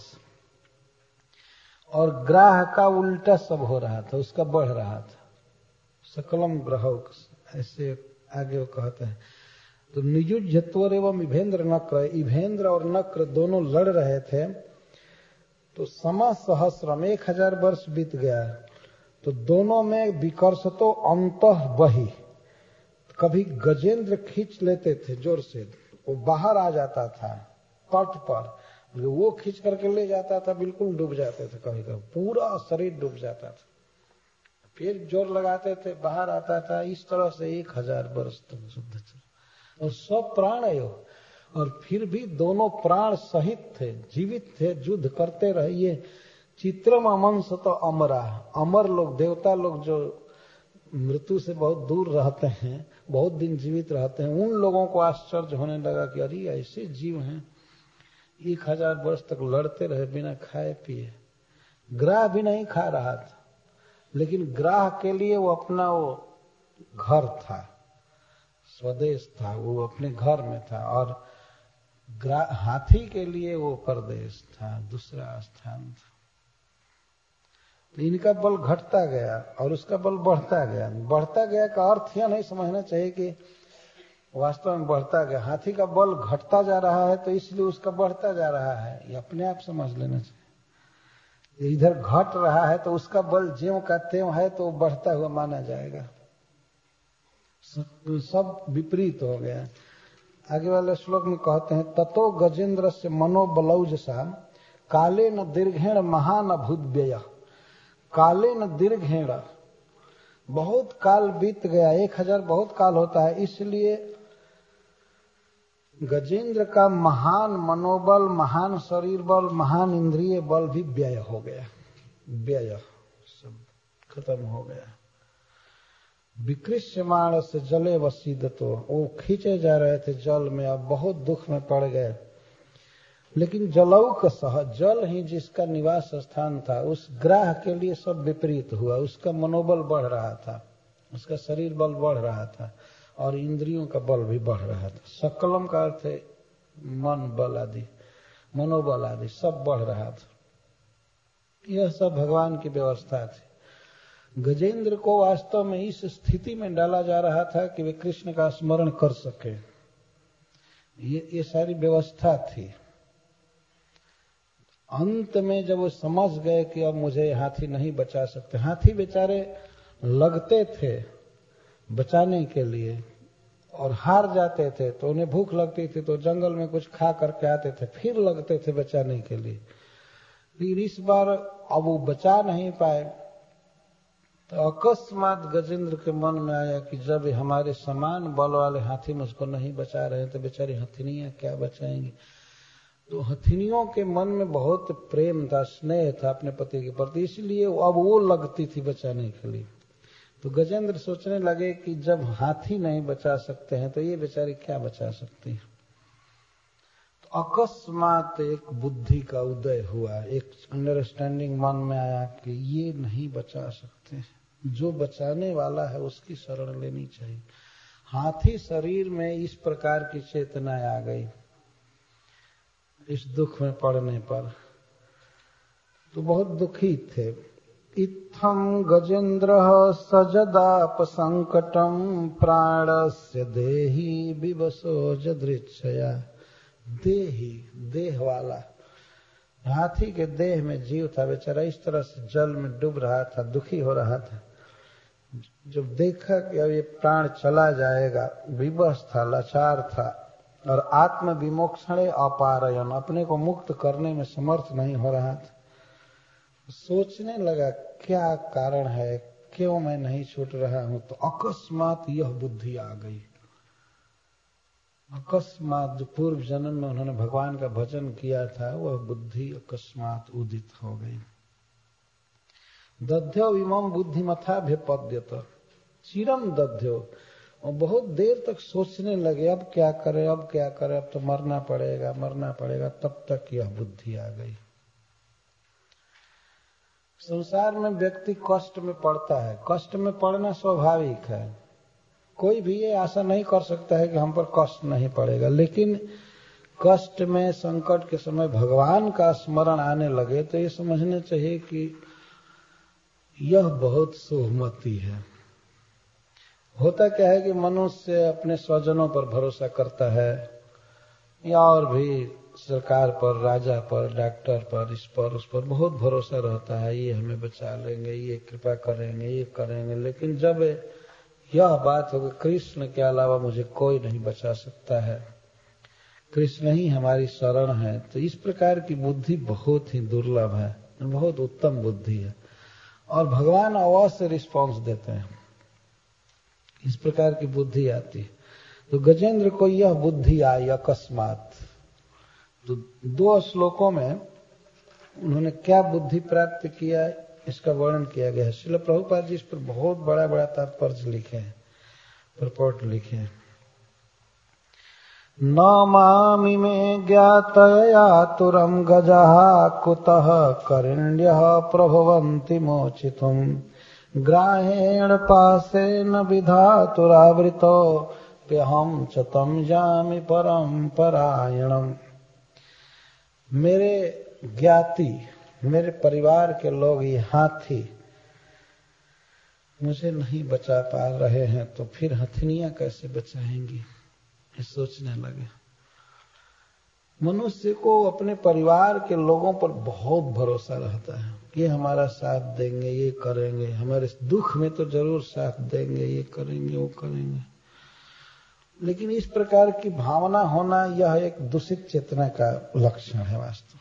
और ग्राह का उल्टा सब हो रहा था, उसका बढ़ रहा था। सकलम ग्रह ऐसे आगे वो कहते हैं। तो नियुज्यत्वर एवं इभेंद्र नक्र, इभेंद्र और नक्र दोनों लड़ रहे थे। तो समा सहस्रम 1000 वर्ष बीत गया। तो दोनों में विकर्षतो अंतः बही, कभी गजेंद्र खींच लेते थे जोर से, वो बाहर आ जाता था तट पर, वो खींच करके ले जाता था, बिल्कुल डूब जाते थे, कभी कभी पूरा शरीर डूब जाता था, फिर जोर लगाते थे, बाहर आता था। इस तरह से 1000 वर्ष तक युद्ध चला और सब प्राण योग, और फिर भी दोनों प्राण सहित थे, जीवित थे, युद्ध करते रहे। ये चित्रम अमंस तो अमरा, अमर लोग, देवता लोग जो मृत्यु से बहुत दूर रहते हैं, बहुत दिन जीवित रहते हैं, उन लोगों को आश्चर्य होने लगा कि अरे ऐसे जीव हैं, 1000 वर्ष तक लड़ते रहे बिना खाए पिए। ग्राह भी नहीं खा रहा था, लेकिन ग्राह के लिए वो अपना वो घर था, स्वदेश था, वो अपने घर में था, और हाथी के लिए वो परदेश था, दूसरा स्थान था। तो इनका बल घटता गया और उसका बल बढ़ता गया। बढ़ता गया का अर्थ यह नहीं समझना चाहिए कि वास्तव में बढ़ता गया। हाथी का बल घटता जा रहा है तो इसलिए उसका बढ़ता जा रहा है, ये अपने आप समझ लेना चाहिए। इधर घट रहा है तो उसका बल ज्यों का त्यों है तो बढ़ता हुआ माना जाएगा। सब विपरीत हो गया। आगे वाले श्लोक में कहते हैं, ततो गजेंद्र से मनोबलौजसा काले न दीर्घेण महान अभुद्व्यय। काले न दीर्घेण, बहुत काल बीत गया, 1000 बहुत काल होता है, इसलिए गजेंद्र का महान मनोबल, महान शरीर बल, महान इंद्रिय बल भी व्यय हो गया। व्यय सब खत्म हो गया। विकृष्यमाण से जले वसीदतो, वो खींचे जा रहे थे जल में, अब बहुत दुख में पड़ गए। लेकिन जलौक सह, जल ही जिसका निवास स्थान था, उस ग्राह के लिए सब विपरीत हुआ। उसका मनोबल बढ़ रहा था, उसका शरीर बल बढ़ रहा था, और इंद्रियों का बल भी बढ़ रहा था। सकलम का अर्थ है मन बल आदि, मनोबल आदि सब बढ़ रहा था। यह सब भगवान की व्यवस्था थी। गजेंद्र को वास्तव में इस स्थिति में डाला जा रहा था कि वे कृष्ण का स्मरण कर सके, ये सारी व्यवस्था थी। अंत में जब वो समझ गए कि अब मुझे हाथी नहीं बचा सकते, हाथी बेचारे लगते थे बचाने के लिए और हार जाते थे, तो उन्हें भूख लगती थी तो जंगल में कुछ खा करके आते थे, फिर लगते थे बचाने के लिए। फिर इस बार अब वो बचा नहीं पाए, तो अकस्मात गजेंद्र के मन में आया कि जब हमारे समान बल वाले हाथी मुझको नहीं बचा रहे तो बेचारी हथिनियां क्या बचाएंगी। तो हथिनियों के मन में बहुत प्रेम था, स्नेह था अपने पति के प्रति, इसलिए अब वो लगती थी बचाने के लिए। तो गजेंद्र सोचने लगे कि जब हाथी नहीं बचा सकते हैं तो ये बेचारी क्या बचा सकती है। तो अकस्मात एक बुद्धि का उदय हुआ, एक अंडरस्टैंडिंग मन में आया कि ये नहीं बचा सकते, जो बचाने वाला है उसकी शरण लेनी चाहिए। हाथी शरीर में इस प्रकार की चेतना आ गई इस दुख में पड़ने पर, तो बहुत दुखी थे। इत्थं गजेन्द्रः सजदाप संकटं प्राणस्य देहि विवशो जदृच्छया। देही, देह वाला, हाथी के देह में जीव था, बेचारा इस तरह से जल में डूब रहा था, दुखी हो रहा था। जब देखा कि अब ये प्राण चला जाएगा, विवश था, लाचार था, और आत्म विमोक्षणे अपारयन, अपने को मुक्त करने में समर्थ नहीं हो रहा था। सोचने लगा क्या कारण है, क्यों मैं नहीं छूट रहा हूं। तो अकस्मात यह बुद्धि आ गई। अकस्मात जो पूर्व जन्म में उन्होंने भगवान का भजन किया था, वह बुद्धि अकस्मात उदित हो गई। दध्यो इमं बुद्धिमथाभ्यपद्यत चिरम दध्यो, और बहुत देर तक सोचने लगे अब क्या करें, अब क्या करें, अब तो मरना पड़ेगा, मरना पड़ेगा। तब तक यह बुद्धि आ गई। संसार में व्यक्ति कष्ट में पड़ता है, कष्ट में पड़ना स्वाभाविक है, कोई भी ये आशा नहीं कर सकता है कि हम पर कष्ट नहीं पड़ेगा। लेकिन कष्ट में, संकट के समय भगवान का स्मरण आने लगे तो ये समझना चाहिए कि यह बहुत शुभमति है। होता क्या है कि मनुष्य अपने स्वजनों पर भरोसा करता है, या और भी सरकार पर, राजा पर, डॉक्टर पर, इस पर उस पर बहुत भरोसा रहता है, ये हमें बचा लेंगे, ये कृपा करेंगे, ये करेंगे। लेकिन जब यह बात हो कि कृष्ण के अलावा मुझे कोई नहीं बचा सकता है, कृष्ण ही हमारी शरण है, तो इस प्रकार की बुद्धि बहुत ही दुर्लभ है, बहुत उत्तम बुद्धि है, और भगवान अवश्य रिस्पॉन्स देते हैं। इस प्रकार की बुद्धि आती है। तो गजेंद्र को यह बुद्धि आई अकस्मात। तो 2 श्लोकों में उन्होंने क्या बुद्धि प्राप्त किया, इसका वर्णन किया गया है। श्रील प्रभुपाद जी इस पर बहुत बड़ा बड़ा तात्पर्य लिखे हैं, प्रपोर्ट लिखे हैं। न मामि मे ज्ञातयातुरं गजः कुतः करिण्यः प्रभवन्ति मोचितुम् ग्राहेण पासेन विधातुरावृतो प्यहं च तं जामि परम परायणम्। मेरे ज्ञाति, मेरे परिवार के लोग ये हाथी मुझे नहीं बचा पा रहे हैं, तो फिर हथिनियां कैसे बचाएंगी, ये सोचने लगे। मनुष्य को अपने परिवार के लोगों पर बहुत भरोसा रहता है, ये हमारा साथ देंगे, ये करेंगे, हमारे दुख में तो जरूर साथ देंगे, ये करेंगे, वो करेंगे। लेकिन इस प्रकार की भावना होना यह एक दूषित चेतना का लक्षण है वास्तव।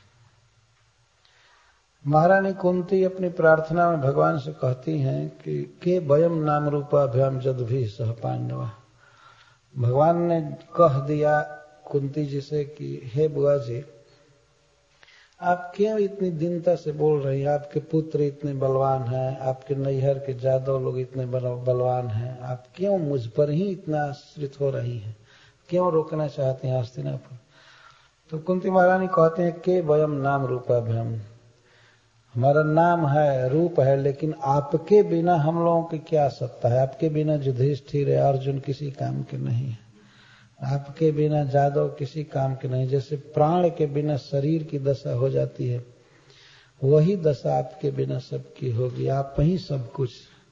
महारानी कुंती अपनी प्रार्थना में भगवान से कहती हैं कि के वयम नाम रूपाभ्याम जदभि सह पांडवा। भगवान ने कह दिया कुंती जी से कि हे बुआ जी, आप क्यों इतनी दीनता से बोल रही हैं, आपके पुत्र इतने बलवान हैं, आपके नैहर के जादव लोग इतने बलवान हैं, आप क्यों मुझ पर ही इतना आश्रित हो रही हैं, क्यों रोकना चाहती हैं हस्तिनापुर। तो कुंती महारानी कहते हैं के वयम नाम रूपाभ्याम, हमारा नाम है, रूप है, लेकिन आपके बिना हम लोगों की क्या सत्ता है, आपके बिना युधिष्ठिर है, अर्जुन किसी काम के नहीं है, आपके बिना जादव किसी काम के नहीं। जैसे प्राण के बिना शरीर की दशा हो जाती है, वही दशा आपके बिना सबकी होगी, आप ही सब कुछ।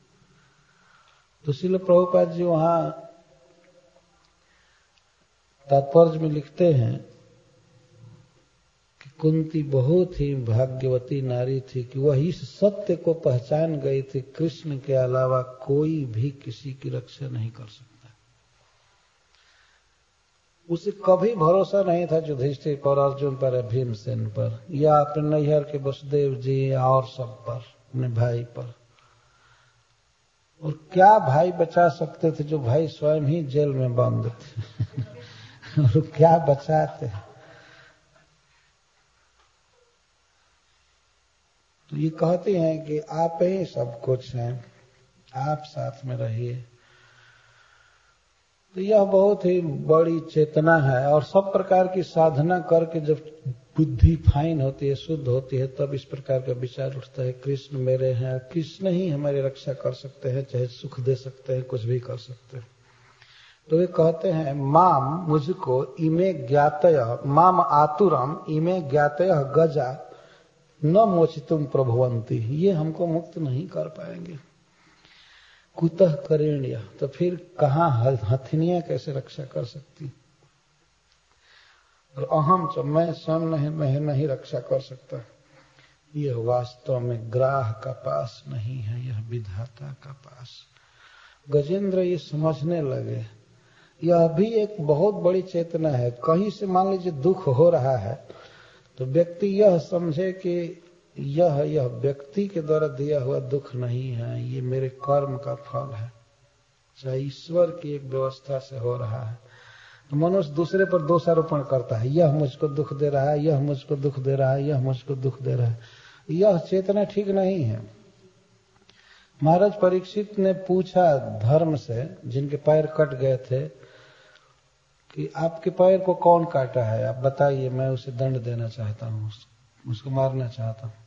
तो श्रील प्रभुपाद जी वहां तात्पर्य में लिखते हैं कि कुंती बहुत ही भाग्यवती नारी थी कि वह इस सत्य को पहचान गई थी, कृष्ण के अलावा कोई भी किसी की रक्षा नहीं कर सकता। उसे कभी भरोसा नहीं था युधिष्ठिर पर, अर्जुन पर, भीमसेन पर, या अपने नैहर के वसुदेव जी या और सब पर, अपने भाई पर। और क्या भाई बचा सकते थे, जो भाई स्वयं ही जेल में बंद थे और क्या बचाते। तो ये कहते हैं कि आप ही सब कुछ हैं, आप साथ में रहिए। तो यह बहुत ही बड़ी चेतना है, और सब प्रकार की साधना करके जब बुद्धि फाइन होती है, शुद्ध होती है, तब इस प्रकार का विचार उठता है कृष्ण मेरे हैं, कृष्ण ही हमारी रक्षा कर सकते हैं, चाहे सुख दे सकते हैं, कुछ भी कर सकते हैं। तो वे कहते हैं माम मुझको इमे ज्ञातय, माम आतुरम इमे ज्ञातय गजा न मोचितुम प्रभुवंती, ये हमको मुक्त नहीं कर पाएंगे। कुतः करेण्य, तो फिर कहाँ हथिनियां कैसे रक्षा कर सकती, और अहम च, मैं स्वयं नहीं रक्षा कर सकता। यह वास्तव में ग्राह का पास नहीं है, यह विधाता का पास। गजेंद्र ये समझने लगे, यह भी एक बहुत बड़ी चेतना है। कहीं से मान लीजिए दुख हो रहा है तो व्यक्ति यह समझे कि यह व्यक्ति के द्वारा दिया हुआ दुख नहीं है, ये मेरे कर्म का फल है, चाहे ईश्वर की एक व्यवस्था से हो रहा है। तो मनुष्य दूसरे पर दोषारोपण करता है, यह मुझको दुख दे रहा है, यह मुझको दुख दे रहा है, यह मुझको दुख दे रहा है। यह चेतना ठीक नहीं है। महाराज परीक्षित ने पूछा धर्म से, जिनके पैर कट गए थे, कि आपके पैर को कौन काटा है, आप बताइए, मैं उसे दंड देना चाहता हूँ, उसको मारना चाहता हूँ।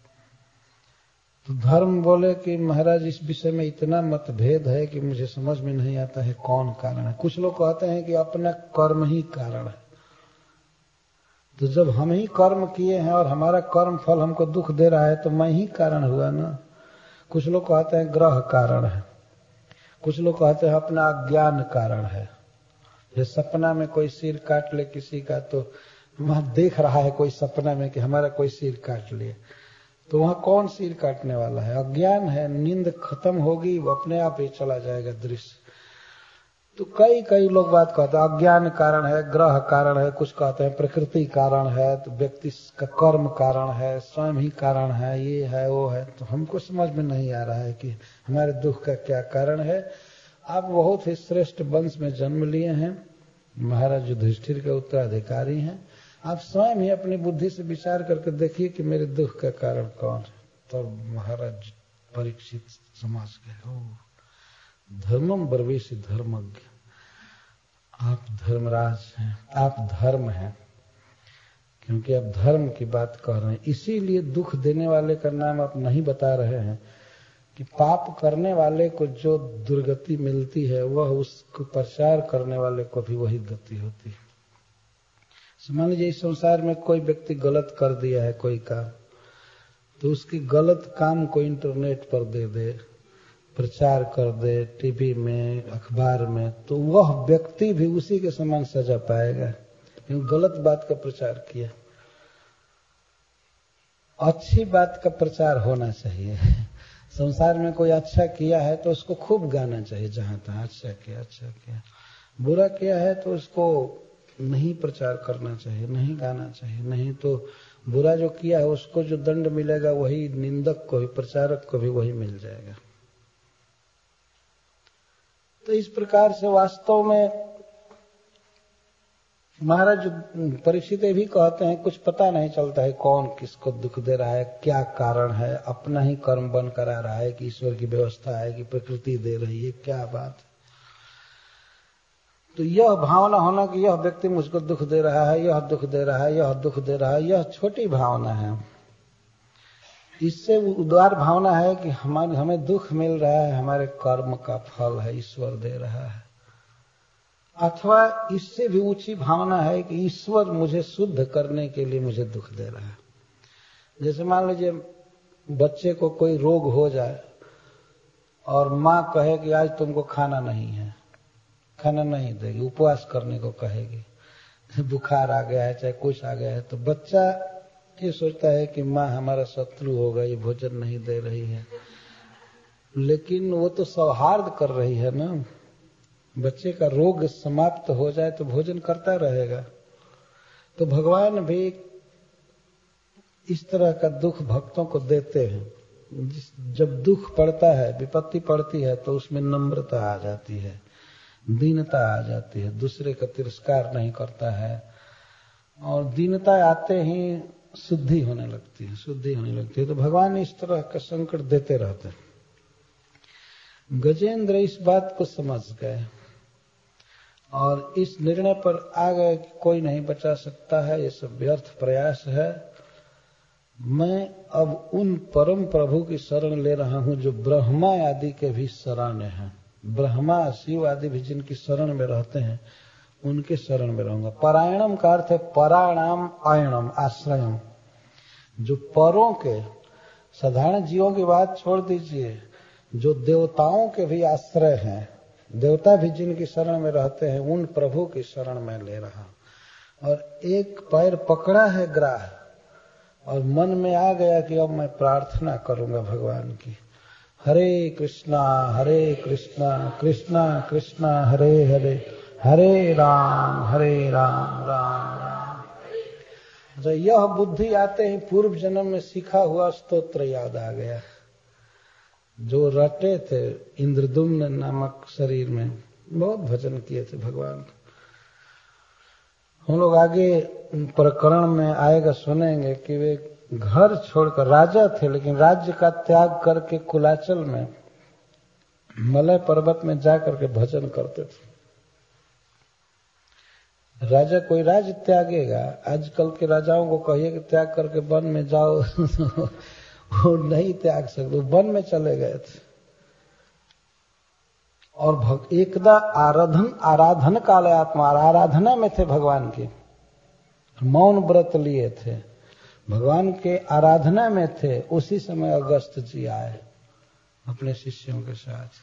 तो धर्म बोले कि महाराज इस विषय में इतना मतभेद है कि मुझे समझ में नहीं आता है कौन कारण है। कुछ लोग कहते हैं कि अपना कर्म ही कारण है, तो जब हम ही कर्म किए हैं और हमारा कर्म फल हमको दुख दे रहा है तो मैं ही कारण हुआ ना। कुछ लोग कहते हैं ग्रह कारण है, कुछ लोग कहते हैं अपना अज्ञान कारण है। जैसे सपना में कोई सिर काट ले किसी का, तो वहां देख रहा है कोई सपना में कि हमारा कोई सिर काट लिए, तो वहां कौन सिर काटने वाला है, अज्ञान है। नींद खत्म होगी, वो अपने आप ही चला जाएगा दृश्य। तो कई लोग बात कहते हैं अज्ञान कारण है, ग्रह कारण है, कुछ कहते हैं प्रकृति कारण है, तो व्यक्ति का कर्म कारण है, स्वयं ही कारण है, ये है वो है। तो हमको समझ में नहीं आ रहा है कि हमारे दुख का क्या कारण है। आप बहुत ही श्रेष्ठ वंश में जन्म लिए हैं, महाराज युधिष्ठिर के उत्तराधिकारी हैं, आप स्वयं ही अपनी बुद्धि से विचार करके देखिए कि मेरे दुख का कारण कौन है। तो महाराज परीक्षित समझ गए, ओ धर्मम ब्रवीषि धर्मज्ञ, आप धर्मराज हैं, आप धर्म हैं, क्योंकि आप धर्म की बात कह रहे हैं। इसीलिए दुख देने वाले का नाम आप नहीं बता रहे हैं कि पाप करने वाले को जो दुर्गति मिलती है वह उसको प्रचार करने वाले को भी वही गति होती है। मान लीजिए इस संसार में कोई व्यक्ति गलत कर दिया है कोई काम, तो उसकी गलत काम को इंटरनेट पर दे दे, प्रचार कर दे टीवी में, अखबार में, तो वह व्यक्ति भी उसी के समान सजा पाएगा, क्योंकि गलत बात का प्रचार किया। अच्छी बात का प्रचार होना चाहिए। संसार में कोई अच्छा किया है तो उसको खूब गाना चाहिए, जहां तहां अच्छा किया अच्छा किया। बुरा किया है तो उसको नहीं प्रचार करना चाहिए, नहीं गाना चाहिए, नहीं तो बुरा जो किया है उसको जो दंड मिलेगा वही निंदक को भी, प्रचारक को भी वही मिल जाएगा। तो इस प्रकार से वास्तव में महाराज परीक्षित भी कहते हैं कुछ पता नहीं चलता है कौन किसको दुख दे रहा है, क्या कारण है, अपना ही कर्म बन करा रहा है कि ईश्वर की व्यवस्था है कि प्रकृति दे रही है, क्या बात। तो यह भावना होना कि यह व्यक्ति मुझको दुख दे रहा है, यह दुख दे रहा है, यह दुख दे रहा है, यह छोटी भावना है। इससे उदार भावना है कि हमें दुख मिल रहा है, हमारे कर्म का फल है, ईश्वर दे रहा है। अथवा इससे भी ऊंची भावना है कि ईश्वर मुझे शुद्ध करने के लिए मुझे दुख दे रहा है। जैसे मान लीजिए बच्चे को कोई रोग हो जाए और माँ कहे कि आज तुमको खाना नहीं है, खाना नहीं देगी, उपवास करने को कहेगी, बुखार आ गया है चाहे कुछ आ गया है, तो बच्चा ये सोचता है कि माँ हमारा शत्रु हो गई, भोजन नहीं दे रही है। लेकिन वो तो सौहार्द कर रही है ना। बच्चे का रोग समाप्त हो जाए तो भोजन करता रहेगा। तो भगवान भी इस तरह का दुख भक्तों को देते हैं। जब दुख पड़ता है, विपत्ति पड़ती है, तो उसमें नम्रता आ जाती है, दीनता आ जाती है, दूसरे का तिरस्कार नहीं करता है। और दीनता आते ही शुद्धि होने लगती है, शुद्धि होने लगती है। तो भगवान इस तरह का संकट देते रहते हैं। गजेंद्र इस बात को समझ गए और इस निर्णय पर आ गए कि कोई नहीं बचा सकता है, ये सब व्यर्थ प्रयास है। मैं अब उन परम प्रभु की शरण ले रहा हूं जो ब्रह्मा आदि के भी शरण हैं। ब्रह्मा शिव आदि भी जिनकी शरण में रहते हैं उनके शरण में रहूंगा। परायणम का अर्थ है पराणाम आयणम, आश्रयम। जो परों के, साधारण जीवों की बात छोड़ दीजिए, जो देवताओं के भी आश्रय हैं, देवता भी जिनकी शरण में रहते हैं, उन प्रभु की शरण में ले रहा। और एक पैर पकड़ा है ग्राह और मन में आ गया कि अब मैं प्रार्थना करूंगा भगवान की, हरे कृष्णा कृष्णा कृष्णा हरे हरे, हरे राम राम राम। तो यह बुद्धि आते ही पूर्व जन्म में सीखा हुआ स्तोत्र याद आ गया जो रटे थे इंद्रदुम्न नामक शरीर में। बहुत भजन किए थे भगवान का। हम लोग आगे प्रकरण में आएगा, सुनेंगे कि वे घर छोड़कर, राजा थे लेकिन राज्य का त्याग करके कुलाचल में मलय पर्वत में जाकर के भजन करते थे। राजा कोई राज्य त्यागेगा? आजकल के राजाओं को कहिए कि त्याग करके वन में जाओ वो नहीं त्याग सकते, वन में चले गए थे। और एकदा आराधन काल आत्मा, आराधना में थे भगवान की, मौन व्रत लिए थे, भगवान के आराधना में थे। उसी समय अगस्त जी आए अपने शिष्यों के साथ।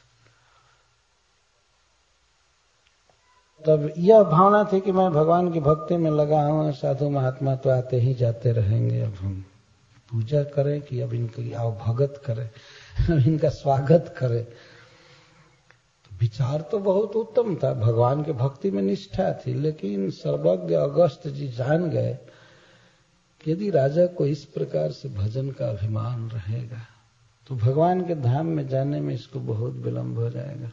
तब यह भावना थी कि मैं भगवान की भक्ति में लगा हूं, साधु महात्मा तो आते ही जाते रहेंगे, अब हम पूजा करें कि अब इनकी आओ भगत करें, अब इनका स्वागत करें। तो विचार तो बहुत उत्तम था, भगवान के भक्ति में निष्ठा थी, लेकिन सर्वज्ञ अगस्त जी जान गए कि यदि राजा को इस प्रकार से भजन का अभिमान रहेगा तो भगवान के धाम में जाने में इसको बहुत विलंब हो जाएगा,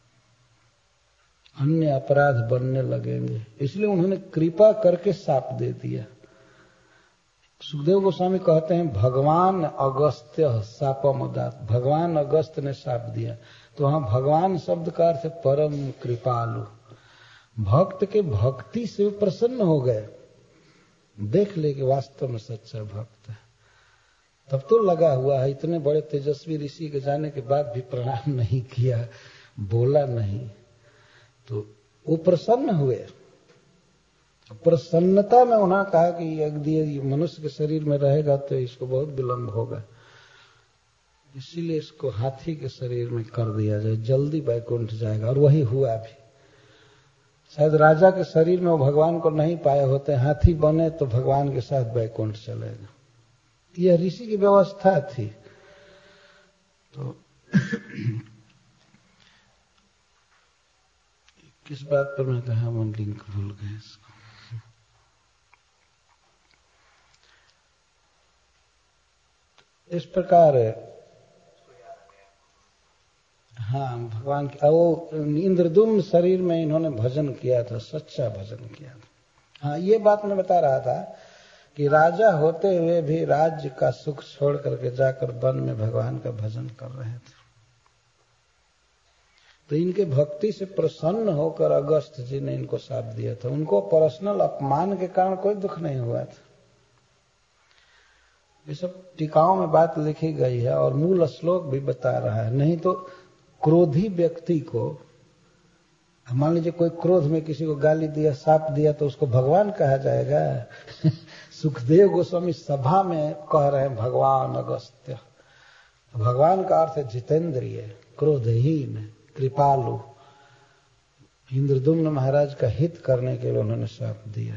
अन्य अपराध बनने लगेंगे। इसलिए उन्होंने कृपा करके शाप दे दिया। सुखदेव गोस्वामी कहते हैं भगवान अगस्त्य शापमदात, भगवान अगस्त ने शाप दिया। तो वहां भगवान शब्द का अर्थ परम कृपालु। भक्त के भक्ति से प्रसन्न हो गए, देख ले कि वास्तव में सच्चा भक्त है। तब तो लगा हुआ है, इतने बड़े तेजस्वी ऋषि के जाने के बाद भी प्रणाम नहीं किया, बोला नहीं, तो वो प्रसन्न हुए। प्रसन्नता में उन्होंने कहा कि यदि मनुष्य के शरीर में रहेगा तो इसको बहुत विलंब होगा, इसीलिए इसको हाथी के शरीर में कर दिया जाए, जल्दी वैकुंठ जाएगा। और वही हुआ भी। शायद राजा के शरीर में वो भगवान को नहीं पाए होते, हाथी बने तो भगवान के साथ वैकुंठ चलेगा। यह ऋषि की व्यवस्था थी। तो किस बात पर मैं कहा, मैं लिंक भूल गए इसको। इस प्रकार हाँ, भगवान की वो इंद्रदुम्न शरीर में इन्होंने भजन किया था, सच्चा भजन किया था। हाँ, ये बात मैं बता रहा था कि राजा होते हुए भी राज्य का सुख छोड़ करके जाकर वन में भगवान का भजन कर रहे थे। तो इनके भक्ति से प्रसन्न होकर अगस्त जी ने इनको शाप दिया था। उनको पर्सनल अपमान के कारण कोई दुख नहीं हुआ था। ये सब टीकाओं में बात लिखी गई है और मूल श्लोक भी बता रहा है। नहीं तो क्रोधी व्यक्ति को, मान लीजिए कोई क्रोध में किसी को गाली दिया, शाप दिया, तो उसको भगवान कहा जाएगा? सुखदेव गोस्वामी सभा में कह रहे हैं भगवान अगस्त्य। भगवान का अर्थ है जितेंद्रिय, क्रोधहीन, कृपालु। इंद्रदुम्न महाराज का हित करने के लिए उन्होंने शाप दिया।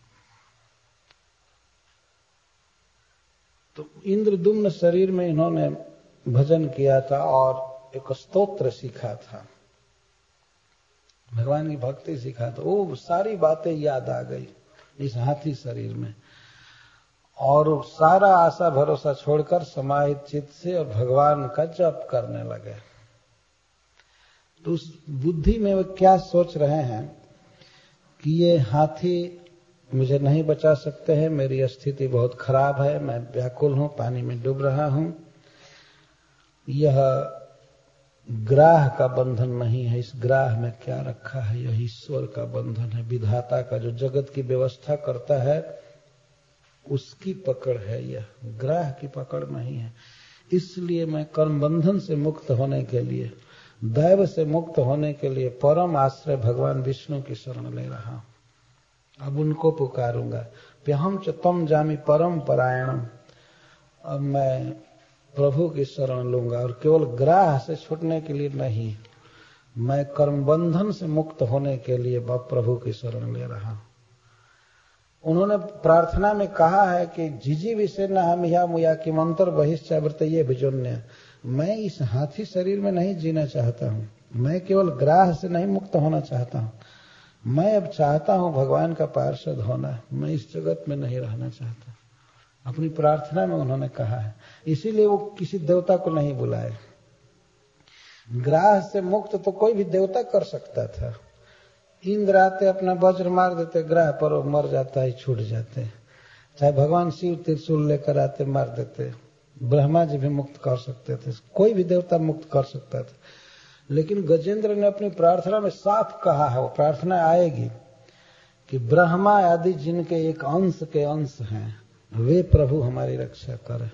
तो इंद्रदुम्न शरीर में इन्होंने भजन किया था और एक स्तोत्र सीखा था, भगवान की भक्ति सीखा था। वो सारी बातें याद आ गई इस हाथी शरीर में, और सारा आशा भरोसा छोड़कर समाहित चित्त से और भगवान का जप करने लगे। तो उस बुद्धि में वे क्या सोच रहे हैं कि ये हाथी मुझे नहीं बचा सकते हैं, मेरी स्थिति बहुत खराब है, मैं व्याकुल हूं, पानी में डूब रहा हूं। यह ग्राह का बंधन नहीं है, इस ग्राह में क्या रखा है, यह ईश्वर का बंधन है, विधाता का, जो जगत की व्यवस्था करता है उसकी पकड़ है, यह ग्राह की पकड़ नहीं है। इसलिए मैं कर्म बंधन से मुक्त होने के लिए, दैव से मुक्त होने के लिए परम आश्रय भगवान विष्णु की शरण ले रहा हूं। अब उनको पुकारूंगा, प्यहम च तम जामि परम परायणम। अब मैं प्रभु की शरण लूंगा, और केवल ग्राह से छूटने के लिए नहीं, मैं कर्म बंधन से मुक्त होने के लिए प्रभु की शरण ले रहा हूं। उन्होंने प्रार्थना में कहा है कि जिजी विषय न हम या मुया कि मंत्र बहिश्चावृत ये विजोन्य। मैं इस हाथी शरीर में नहीं जीना चाहता हूं, मैं केवल ग्राह से नहीं मुक्त होना चाहता हूं, मैं अब चाहता हूं भगवान का पार्षद होना, मैं इस जगत में नहीं रहना चाहता। अपनी प्रार्थना में उन्होंने कहा है, इसीलिए वो किसी देवता को नहीं बुलाए। ग्राह से मुक्त तो कोई भी देवता कर सकता था। इंद्र आते अपना वज्र मार देते ग्राह पर, वो मर जाता है, छूट जाते। चाहे भगवान शिव त्रिशूल लेकर आते मार देते। ब्रह्मा जी भी मुक्त कर सकते थे, कोई भी देवता मुक्त कर सकता था। लेकिन गजेंद्र ने अपनी प्रार्थना में साफ कहा है, वो प्रार्थना आएगी कि ब्रह्मा आदि जिनके एक अंश के अंश हैं, वे प्रभु हमारी रक्षा करें।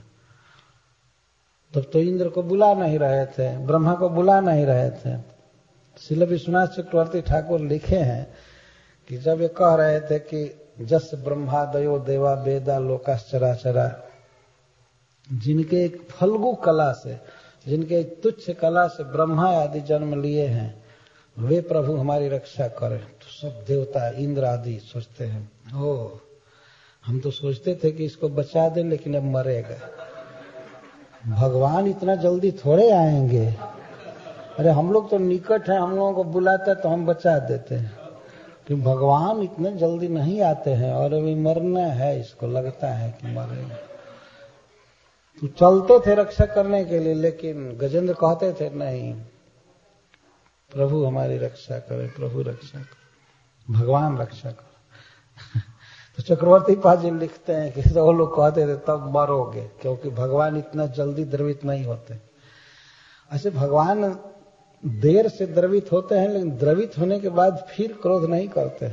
तब तो इंद्र को बुला नहीं रहे थे, ब्रह्मा को बुला नहीं रहे थे। श्रील विश्वनाथ चक्रवर्ती ठाकुर लिखे हैं कि जब ये कह रहे थे कि जस ब्रह्मादयो देवा वेदा लोकाश्चराचरा, जिनके एक फल्गु कला से, जिनके एक तुच्छ कला से ब्रह्मा आदि जन्म लिए हैं, वे प्रभु हमारी रक्षा करें। तो सब देवता इंद्र आदि सोचते हैं, ओ हम तो सोचते थे कि इसको बचा दें, लेकिन अब मरेगा, भगवान इतना जल्दी थोड़े आएंगे। अरे हम लोग तो निकट हैं, हम लोगों को बुलाता तो हम बचा देते हैं, कि भगवान इतने जल्दी नहीं आते हैं, और अभी मरना है, इसको लगता है कि मरेगा। तो चलते थे रक्षा करने के लिए, लेकिन गजेंद्र कहते थे नहीं, प्रभु हमारी रक्षा करे, प्रभु रक्षा करे, भगवान रक्षा करे। तो चक्रवर्ती पाजी लिखते हैं कि वो लोग कहते थे तब मरोगे, क्योंकि भगवान इतना जल्दी द्रवित नहीं होते। ऐसे भगवान देर से द्रवित होते हैं, लेकिन द्रवित होने के बाद फिर क्रोध नहीं करते।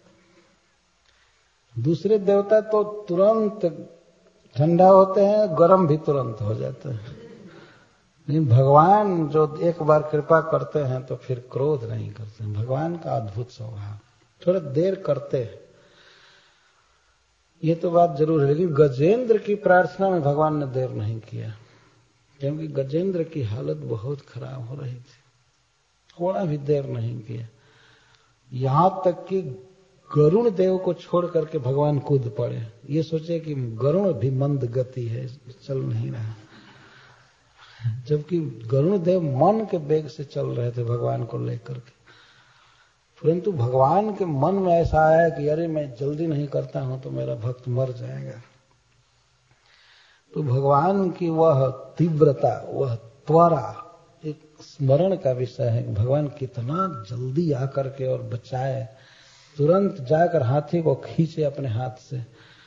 दूसरे देवता तो तुरंत ठंडा होते हैं, गर्म भी तुरंत हो जाते हैं, लेकिन भगवान जो एक बार कृपा करते हैं तो फिर क्रोध नहीं करते हैं। भगवान का अद्भुत स्वभाव, थोड़ा देर करते हैं, ये तो बात जरूर है। लेकिन गजेंद्र की प्रार्थना में भगवान ने देर नहीं किया, क्योंकि गजेंद्र की हालत बहुत खराब हो रही थी, थोड़ा भी देर नहीं किया। यहां तक कि गरुण देव को छोड़ करके भगवान कूद पड़े, ये सोचे कि गरुण भी मंद गति है, चल नहीं रहा, जबकि गरुण देव मन के वेग से चल रहे थे भगवान को लेकर के। परंतु भगवान के मन में ऐसा आया कि अरे मैं जल्दी नहीं करता हूं तो मेरा भक्त मर जाएगा। तो भगवान की वह तीव्रता, वह त्वरा एक स्मरण का विषय है। भगवान कितना जल्दी आकर के और बचाए, तुरंत जाकर हाथी को खींचे अपने हाथ से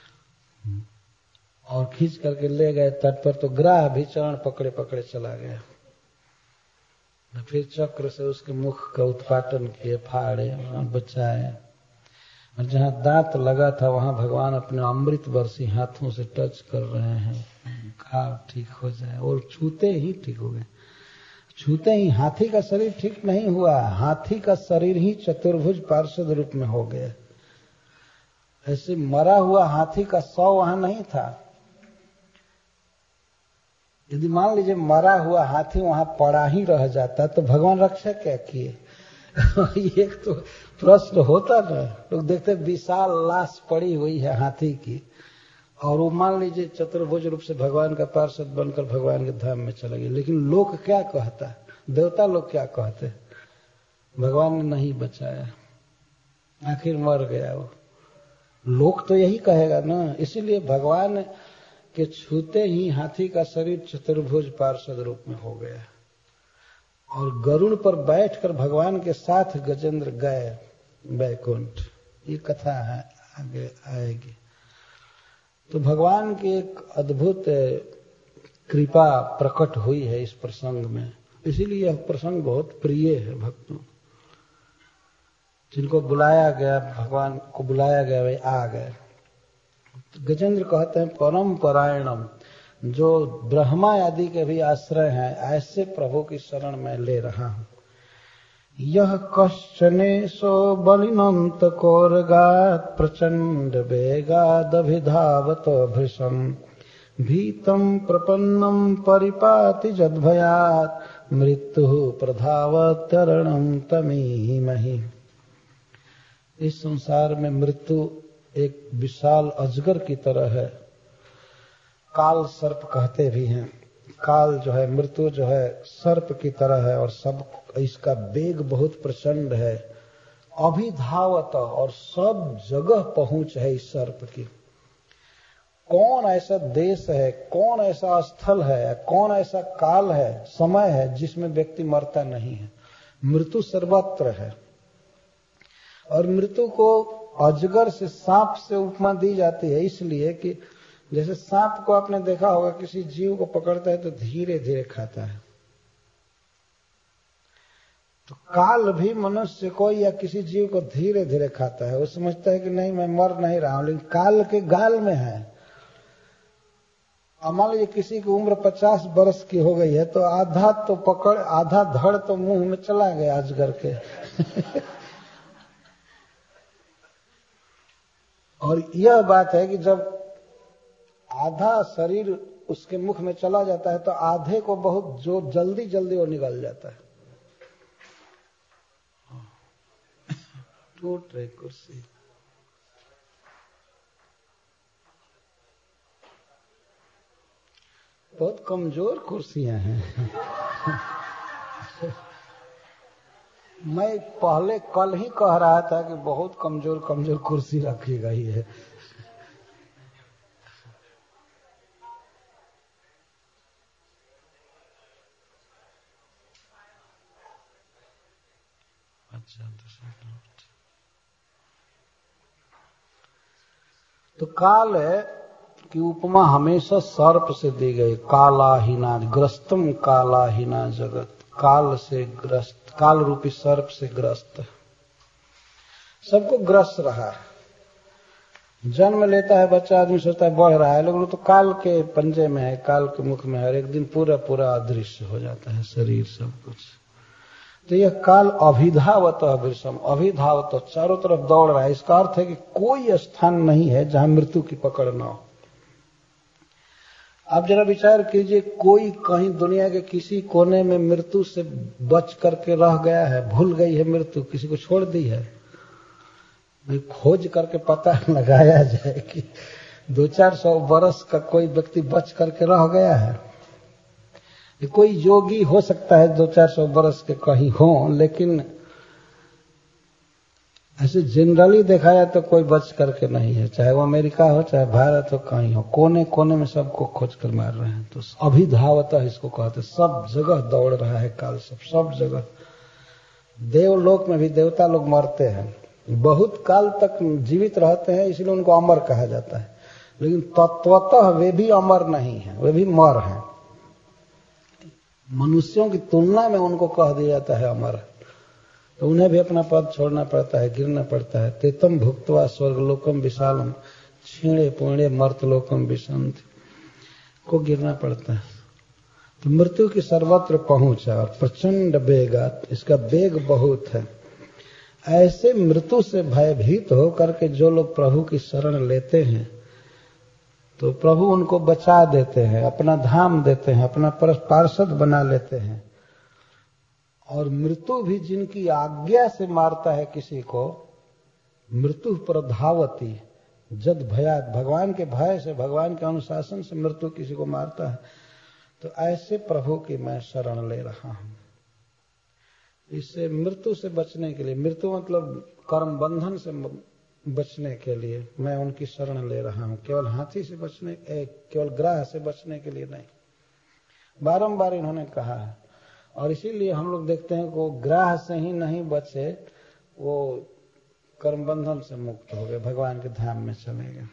और खींच करके ले गए तट पर। तो ग्राह भी चरण पकड़े पकड़े चला गया। फिर चक्र से उसके मुख का उत्पाटन किए, फाड़े और बचाए। और जहां दांत लगा था वहां भगवान अपने अमृत वर्षी हाथों से टच कर रहे हैं, घाव ठीक हो जाए। और छूते ही ठीक हो गए, छूते ही हाथी का शरीर ठीक नहीं हुआ, हाथी का शरीर ही चतुर्भुज पार्षद रूप में हो गया। ऐसे मरा हुआ हाथी का शव वहां नहीं था। यदि मान लीजिए मरा हुआ हाथी वहां पड़ा ही रह जाता तो भगवान रक्षा क्या किए? एक तो प्रश्न होता ना, लोग देखते विशाल लाश पड़ी हुई है हाथी की, और वो मान लीजिए चतुर्भुज रूप से भगवान का पार्षद बनकर भगवान के धाम में चला गया। लेकिन लोग क्या कहता, देवता लोग क्या कहते, भगवान ने नहीं बचाया, आखिर मर गया वो। लोग तो यही कहेगा ना। इसीलिए भगवान के छूते ही हाथी का शरीर चतुर्भुज पार्षद रूप में हो गया। और गरुड़ पर बैठकर भगवान के साथ गजेंद्र गए वैकुंठ। ये कथा है आगे आएगी। तो भगवान की एक अद्भुत कृपा प्रकट हुई है इस प्रसंग में, इसीलिए यह प्रसंग बहुत प्रिय है भक्तों। जिनको बुलाया गया, भगवान को बुलाया गया, वे आ गए। तो गजेंद्र कहते हैं परम परायणम, जो ब्रह्मा आदि के भी आश्रय हैं, ऐसे प्रभु की शरण में ले रहा हूं। यह कश्चनेशो बलिनंत कोरगात प्रचंड वेगादभिधावत भृशम भीतम प्रपन्नम परिपाति जद्भयात मृत्यु प्रधावत तरणम तमीमहि। इस संसार में मृत्यु एक विशाल अजगर की तरह है। काल सर्प कहते भी हैं। काल जो है, मृत्यु जो है, सर्प की तरह है और सब इसका वेग बहुत प्रचंड है। अभिधावत, और सब जगह पहुंच है इस सर्प की। कौन ऐसा देश है, कौन ऐसा स्थल है, कौन ऐसा काल है, समय है जिसमें व्यक्ति मरता नहीं है। मृत्यु सर्वत्र है। और मृत्यु को अजगर से, सांप से उपमा दी जाती है, इसलिए कि जैसे सांप को आपने देखा होगा, किसी जीव को पकड़ता है तो धीरे धीरे खाता है। तो काल भी मनुष्य को या किसी जीव को धीरे धीरे खाता है। वो समझता है कि नहीं, मैं मर नहीं रहा हूं, लेकिन काल के गाल में है। अब मान लीजिए किसी की उम्र 50 वर्ष की हो गई है, तो आधा तो पकड़, आधा धड़ तो मुंह में चला गया अजगर के। और यह बात है कि जब आधा शरीर उसके मुख में चला जाता है तो आधे को बहुत जो जल्दी जल्दी वो निकल जाता है। टूट रही कुर्सी। बहुत कमजोर कुर्सियां हैं। मैं पहले कल ही कह रहा था कि बहुत कमजोर कमजोर कुर्सी रखी गई है। तो काल की उपमा हमेशा सर्प से दी गई। कालाहीना ग्रस्तम कालाहीना जगत, काल से ग्रस्त, काल रूपी सर्प से ग्रस्त, सबको ग्रस्त रहा है। जन्म लेता है बच्चा, आदमी सोचता है बढ़ रहा है, लेकिन वो तो काल के पंजे में है, काल के मुख में है। एक दिन पूरा पूरा अदृश्य हो जाता है शरीर, सब कुछ। तो यह काल अभिधावत विषम, अभिधावत, चारों तरफ दौड़ रहा है। इसका अर्थ है कि कोई स्थान नहीं है जहां मृत्यु की पकड़ न हो। आप जरा विचार कीजिए, कोई कहीं दुनिया के किसी कोने में मृत्यु से बच करके रह गया है, भूल गई है मृत्यु, किसी को छोड़ दी है? खोज करके पता लगाया जाए कि 200-400 वर्ष का कोई व्यक्ति बच करके रह गया है। कोई योगी हो सकता है 200-400 वर्ष के कहीं हो, लेकिन ऐसे जनरली देखा जाए तो कोई बच करके नहीं है। चाहे वो अमेरिका हो, चाहे भारत हो, कहीं हो, कोने कोने में सबको खोज कर मार रहे हैं। तो अभिधावत इसको कहते, सब जगह दौड़ रहा है काल, सब जगह। देवलोक में भी देवता लोग मरते हैं, बहुत काल तक जीवित रहते हैं, इसलिए उनको अमर कहा जाता है। लेकिन तत्वतः वे भी अमर नहीं है, वे भी मर हैं। मनुष्यों की तुलना में उनको कह दिया जाता है अमर। तो उन्हें भी अपना पद छोड़ना पड़ता है, गिरना पड़ता है। तेतम भुक्त्वा स्वर्गलोकम विशालम क्षीणे पुण्य मर्तलोकम विशंति, को गिरना पड़ता है। तो मृत्यु की सर्वत्र पहुंच है और प्रचंड वेगात, इसका वेग बहुत है। ऐसे मृत्यु से भयभीत होकर के जो लोग प्रभु की शरण लेते हैं, तो प्रभु उनको बचा देते हैं, अपना धाम देते हैं, अपना पार्षद बना लेते हैं। और मृत्यु भी जिनकी आज्ञा से मारता है किसी को, मृत्यु प्रधावती जद भयात, भगवान के भय से, भगवान के अनुशासन से मृत्यु किसी को मारता है। तो ऐसे प्रभु की मैं शरण ले रहा हूं। इससे मृत्यु से बचने के लिए, मृत्यु मतलब कर्म बंधन से बचने के लिए मैं उनकी शरण ले रहा हूं। केवल हाथी से बचने, केवल ग्राह से बचने के लिए नहीं, बारंबार इन्होंने कहा है। और इसीलिए हम लोग देखते हैं कि वो ग्राह से ही नहीं बचे, वो कर्म बंधन से मुक्त हो गए, भगवान के धाम में चले गए।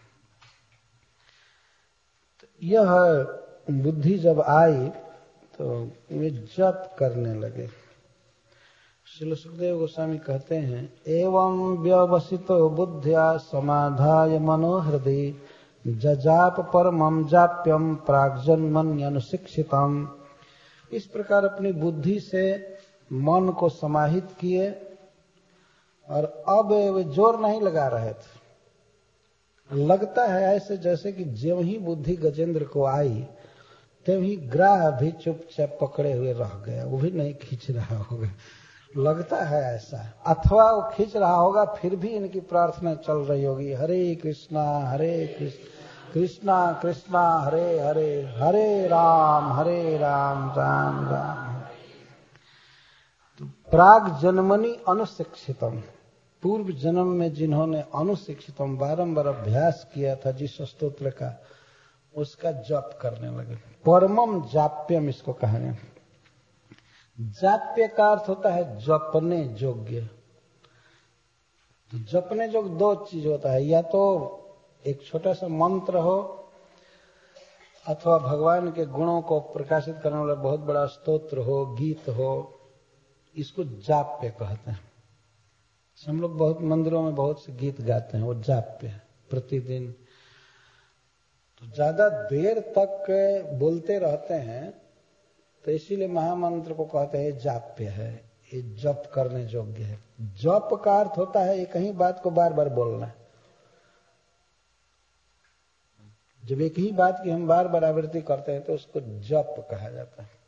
तो यह बुद्धि जब आई तो वे जप करने लगे। श्रील सुखदेव गोस्वामी कहते हैं, एवं व्यवसितो बुद्ध्या समाधाय मनोहृदय जजाप परमं जाप्यम प्राग्जन्मन्यनुशिक्षितम्। इस प्रकार अपनी बुद्धि से मन को समाहित किए और अब वे जोर नहीं लगा रहे थे। लगता है ऐसे जैसे कि ज्यों ही बुद्धि गजेंद्र को आई तभी ग्राह भी चुपचाप पकड़े हुए रह गया, वो भी नहीं खींच रहा होगा, लगता है ऐसा। अथवा वो खींच रहा होगा फिर भी इनकी प्रार्थना चल रही होगी, हरे कृष्णा कृष्णा कृष्णा हरे हरे, हरे राम राम राम। तो प्राग जन्मनि अनुशिक्षितम, पूर्व जन्म में जिन्होंने अनुशिक्षितम बारंबार अभ्यास किया था जिस स्तोत्र का, उसका जप करने लगे। परमम जाप्यम इसको कहेंगे। जाप्य का अर्थ होता है जपने योग्य। तो जपने योग्य दो चीज होता है, या तो एक छोटा सा मंत्र हो अथवा भगवान के गुणों को प्रकाशित करने वाला बहुत बड़ा स्तोत्र हो, गीत हो, इसको जाप्य कहते हैं। हम लोग बहुत मंदिरों में बहुत से गीत गाते हैं, वो जाप्य है प्रतिदिन। तो ज्यादा देर तक बोलते रहते हैं तो इसीलिए महामंत्र को कहते हैं जाप्य है, ये जप करने योग्य है। जप का अर्थ होता है एक ही बात को बार बार बोलना। जब एक ही बात की हम बार बार आवृत्ति करते हैं तो उसको जप कहा जाता है।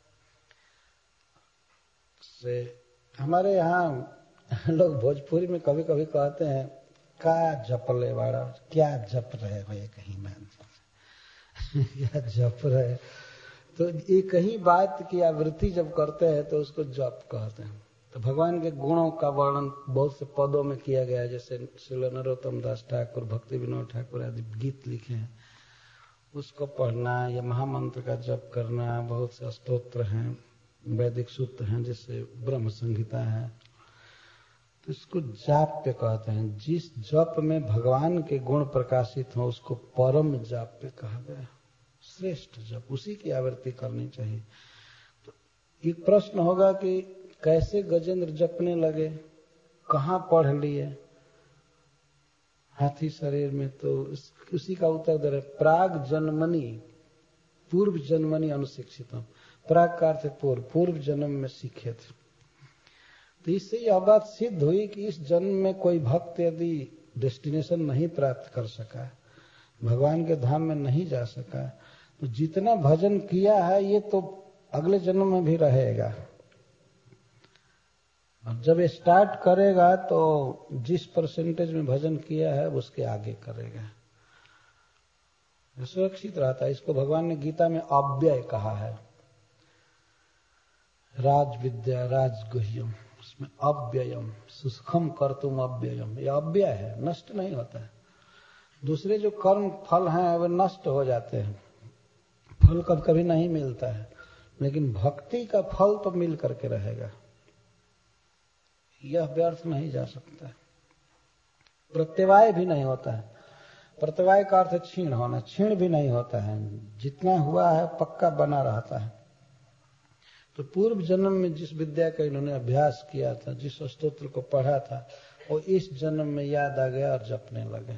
हमारे यहाँ लोग भोजपुरी में कभी कभी कहते हैं का जपले वाड़ा, क्या जप रहे भाई कहीं मान क्या जप रहे। तो एक ही बात की आवृत्ति जब करते हैं तो उसको जप कहते हैं। तो भगवान के गुणों का वर्णन बहुत से पदों में किया गया है, जैसे श्रील नरोत्तम दास ठाकुर, भक्ति विनोद ठाकुर आदि गीत लिखे हैं, उसको पढ़ना या महामंत्र का जप करना। बहुत से स्तोत्र हैं, वैदिक सूत्र हैं, जैसे ब्रह्म संहिता है, तो इसको जाप्य कहते हैं। जिस जप में भगवान के गुण प्रकाशित हो उसको परम जाप्य कहा गया, श्रेष्ठ जप, उसी की आवृत्ति करनी चाहिए। तो एक प्रश्न होगा कि कैसे गजेंद्र जपने लगे, कहाँ पढ़ लिए हाथी शरीर में, तो उसी का उत्तर दे रहे, प्राग जन्मनि, पूर्व जन्मनि अनुशिक्षितम। प्राग का अर्थ पूर्व जन्म में सीखे थे। तो इससे यह बात सिद्ध हुई कि इस जन्म में कोई भक्त यदि डेस्टिनेशन नहीं प्राप्त कर सका, भगवान के धाम में नहीं जा सका, तो जितना भजन किया है ये तो अगले जन्म में भी रहेगा। और जब स्टार्ट करेगा तो जिस परसेंटेज में भजन किया है उसके आगे करेगा, सुरक्षित रहता है। इसको भगवान ने गीता में अव्यय कहा है, राज विद्या राजगुह्यम, उसमें अव्ययम सुखम कर्तुम अव्ययम, ये अव्यय है, नष्ट नहीं होता है। दूसरे जो कर्म फल हैं वे नष्ट हो जाते हैं, फल कभी कभी नहीं मिलता है, लेकिन भक्ति का फल तो मिल करके रहेगा, यह व्यर्थ नहीं जा सकता है। प्रत्यवाय भी नहीं होता है, प्रत्यवाय का अर्थ क्षीण होना, क्षीण भी नहीं होता है, जितना हुआ है पक्का बना रहता है। तो पूर्व जन्म में जिस विद्या का इन्होंने अभ्यास किया था, जिस स्तोत्र को पढ़ा था, वो इस जन्म में याद आ गया और जपने लगे।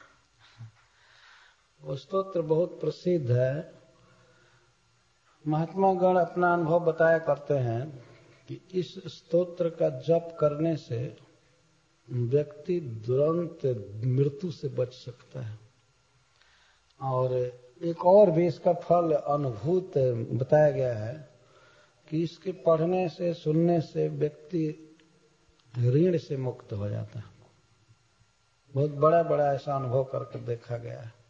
वो स्तोत्र बहुत प्रसिद्ध है। महात्मा गण अपना अनुभव बताया करते हैं कि इस स्तोत्र का जप करने से व्यक्ति तुरंत मृत्यु से बच सकता है। और एक और भी इसका फल अनुभूत बताया गया है कि इसके पढ़ने से सुनने से व्यक्ति ऋण से मुक्त हो जाता है। बहुत बड़ा बड़ा ऐसा अनुभव करके देखा गया है।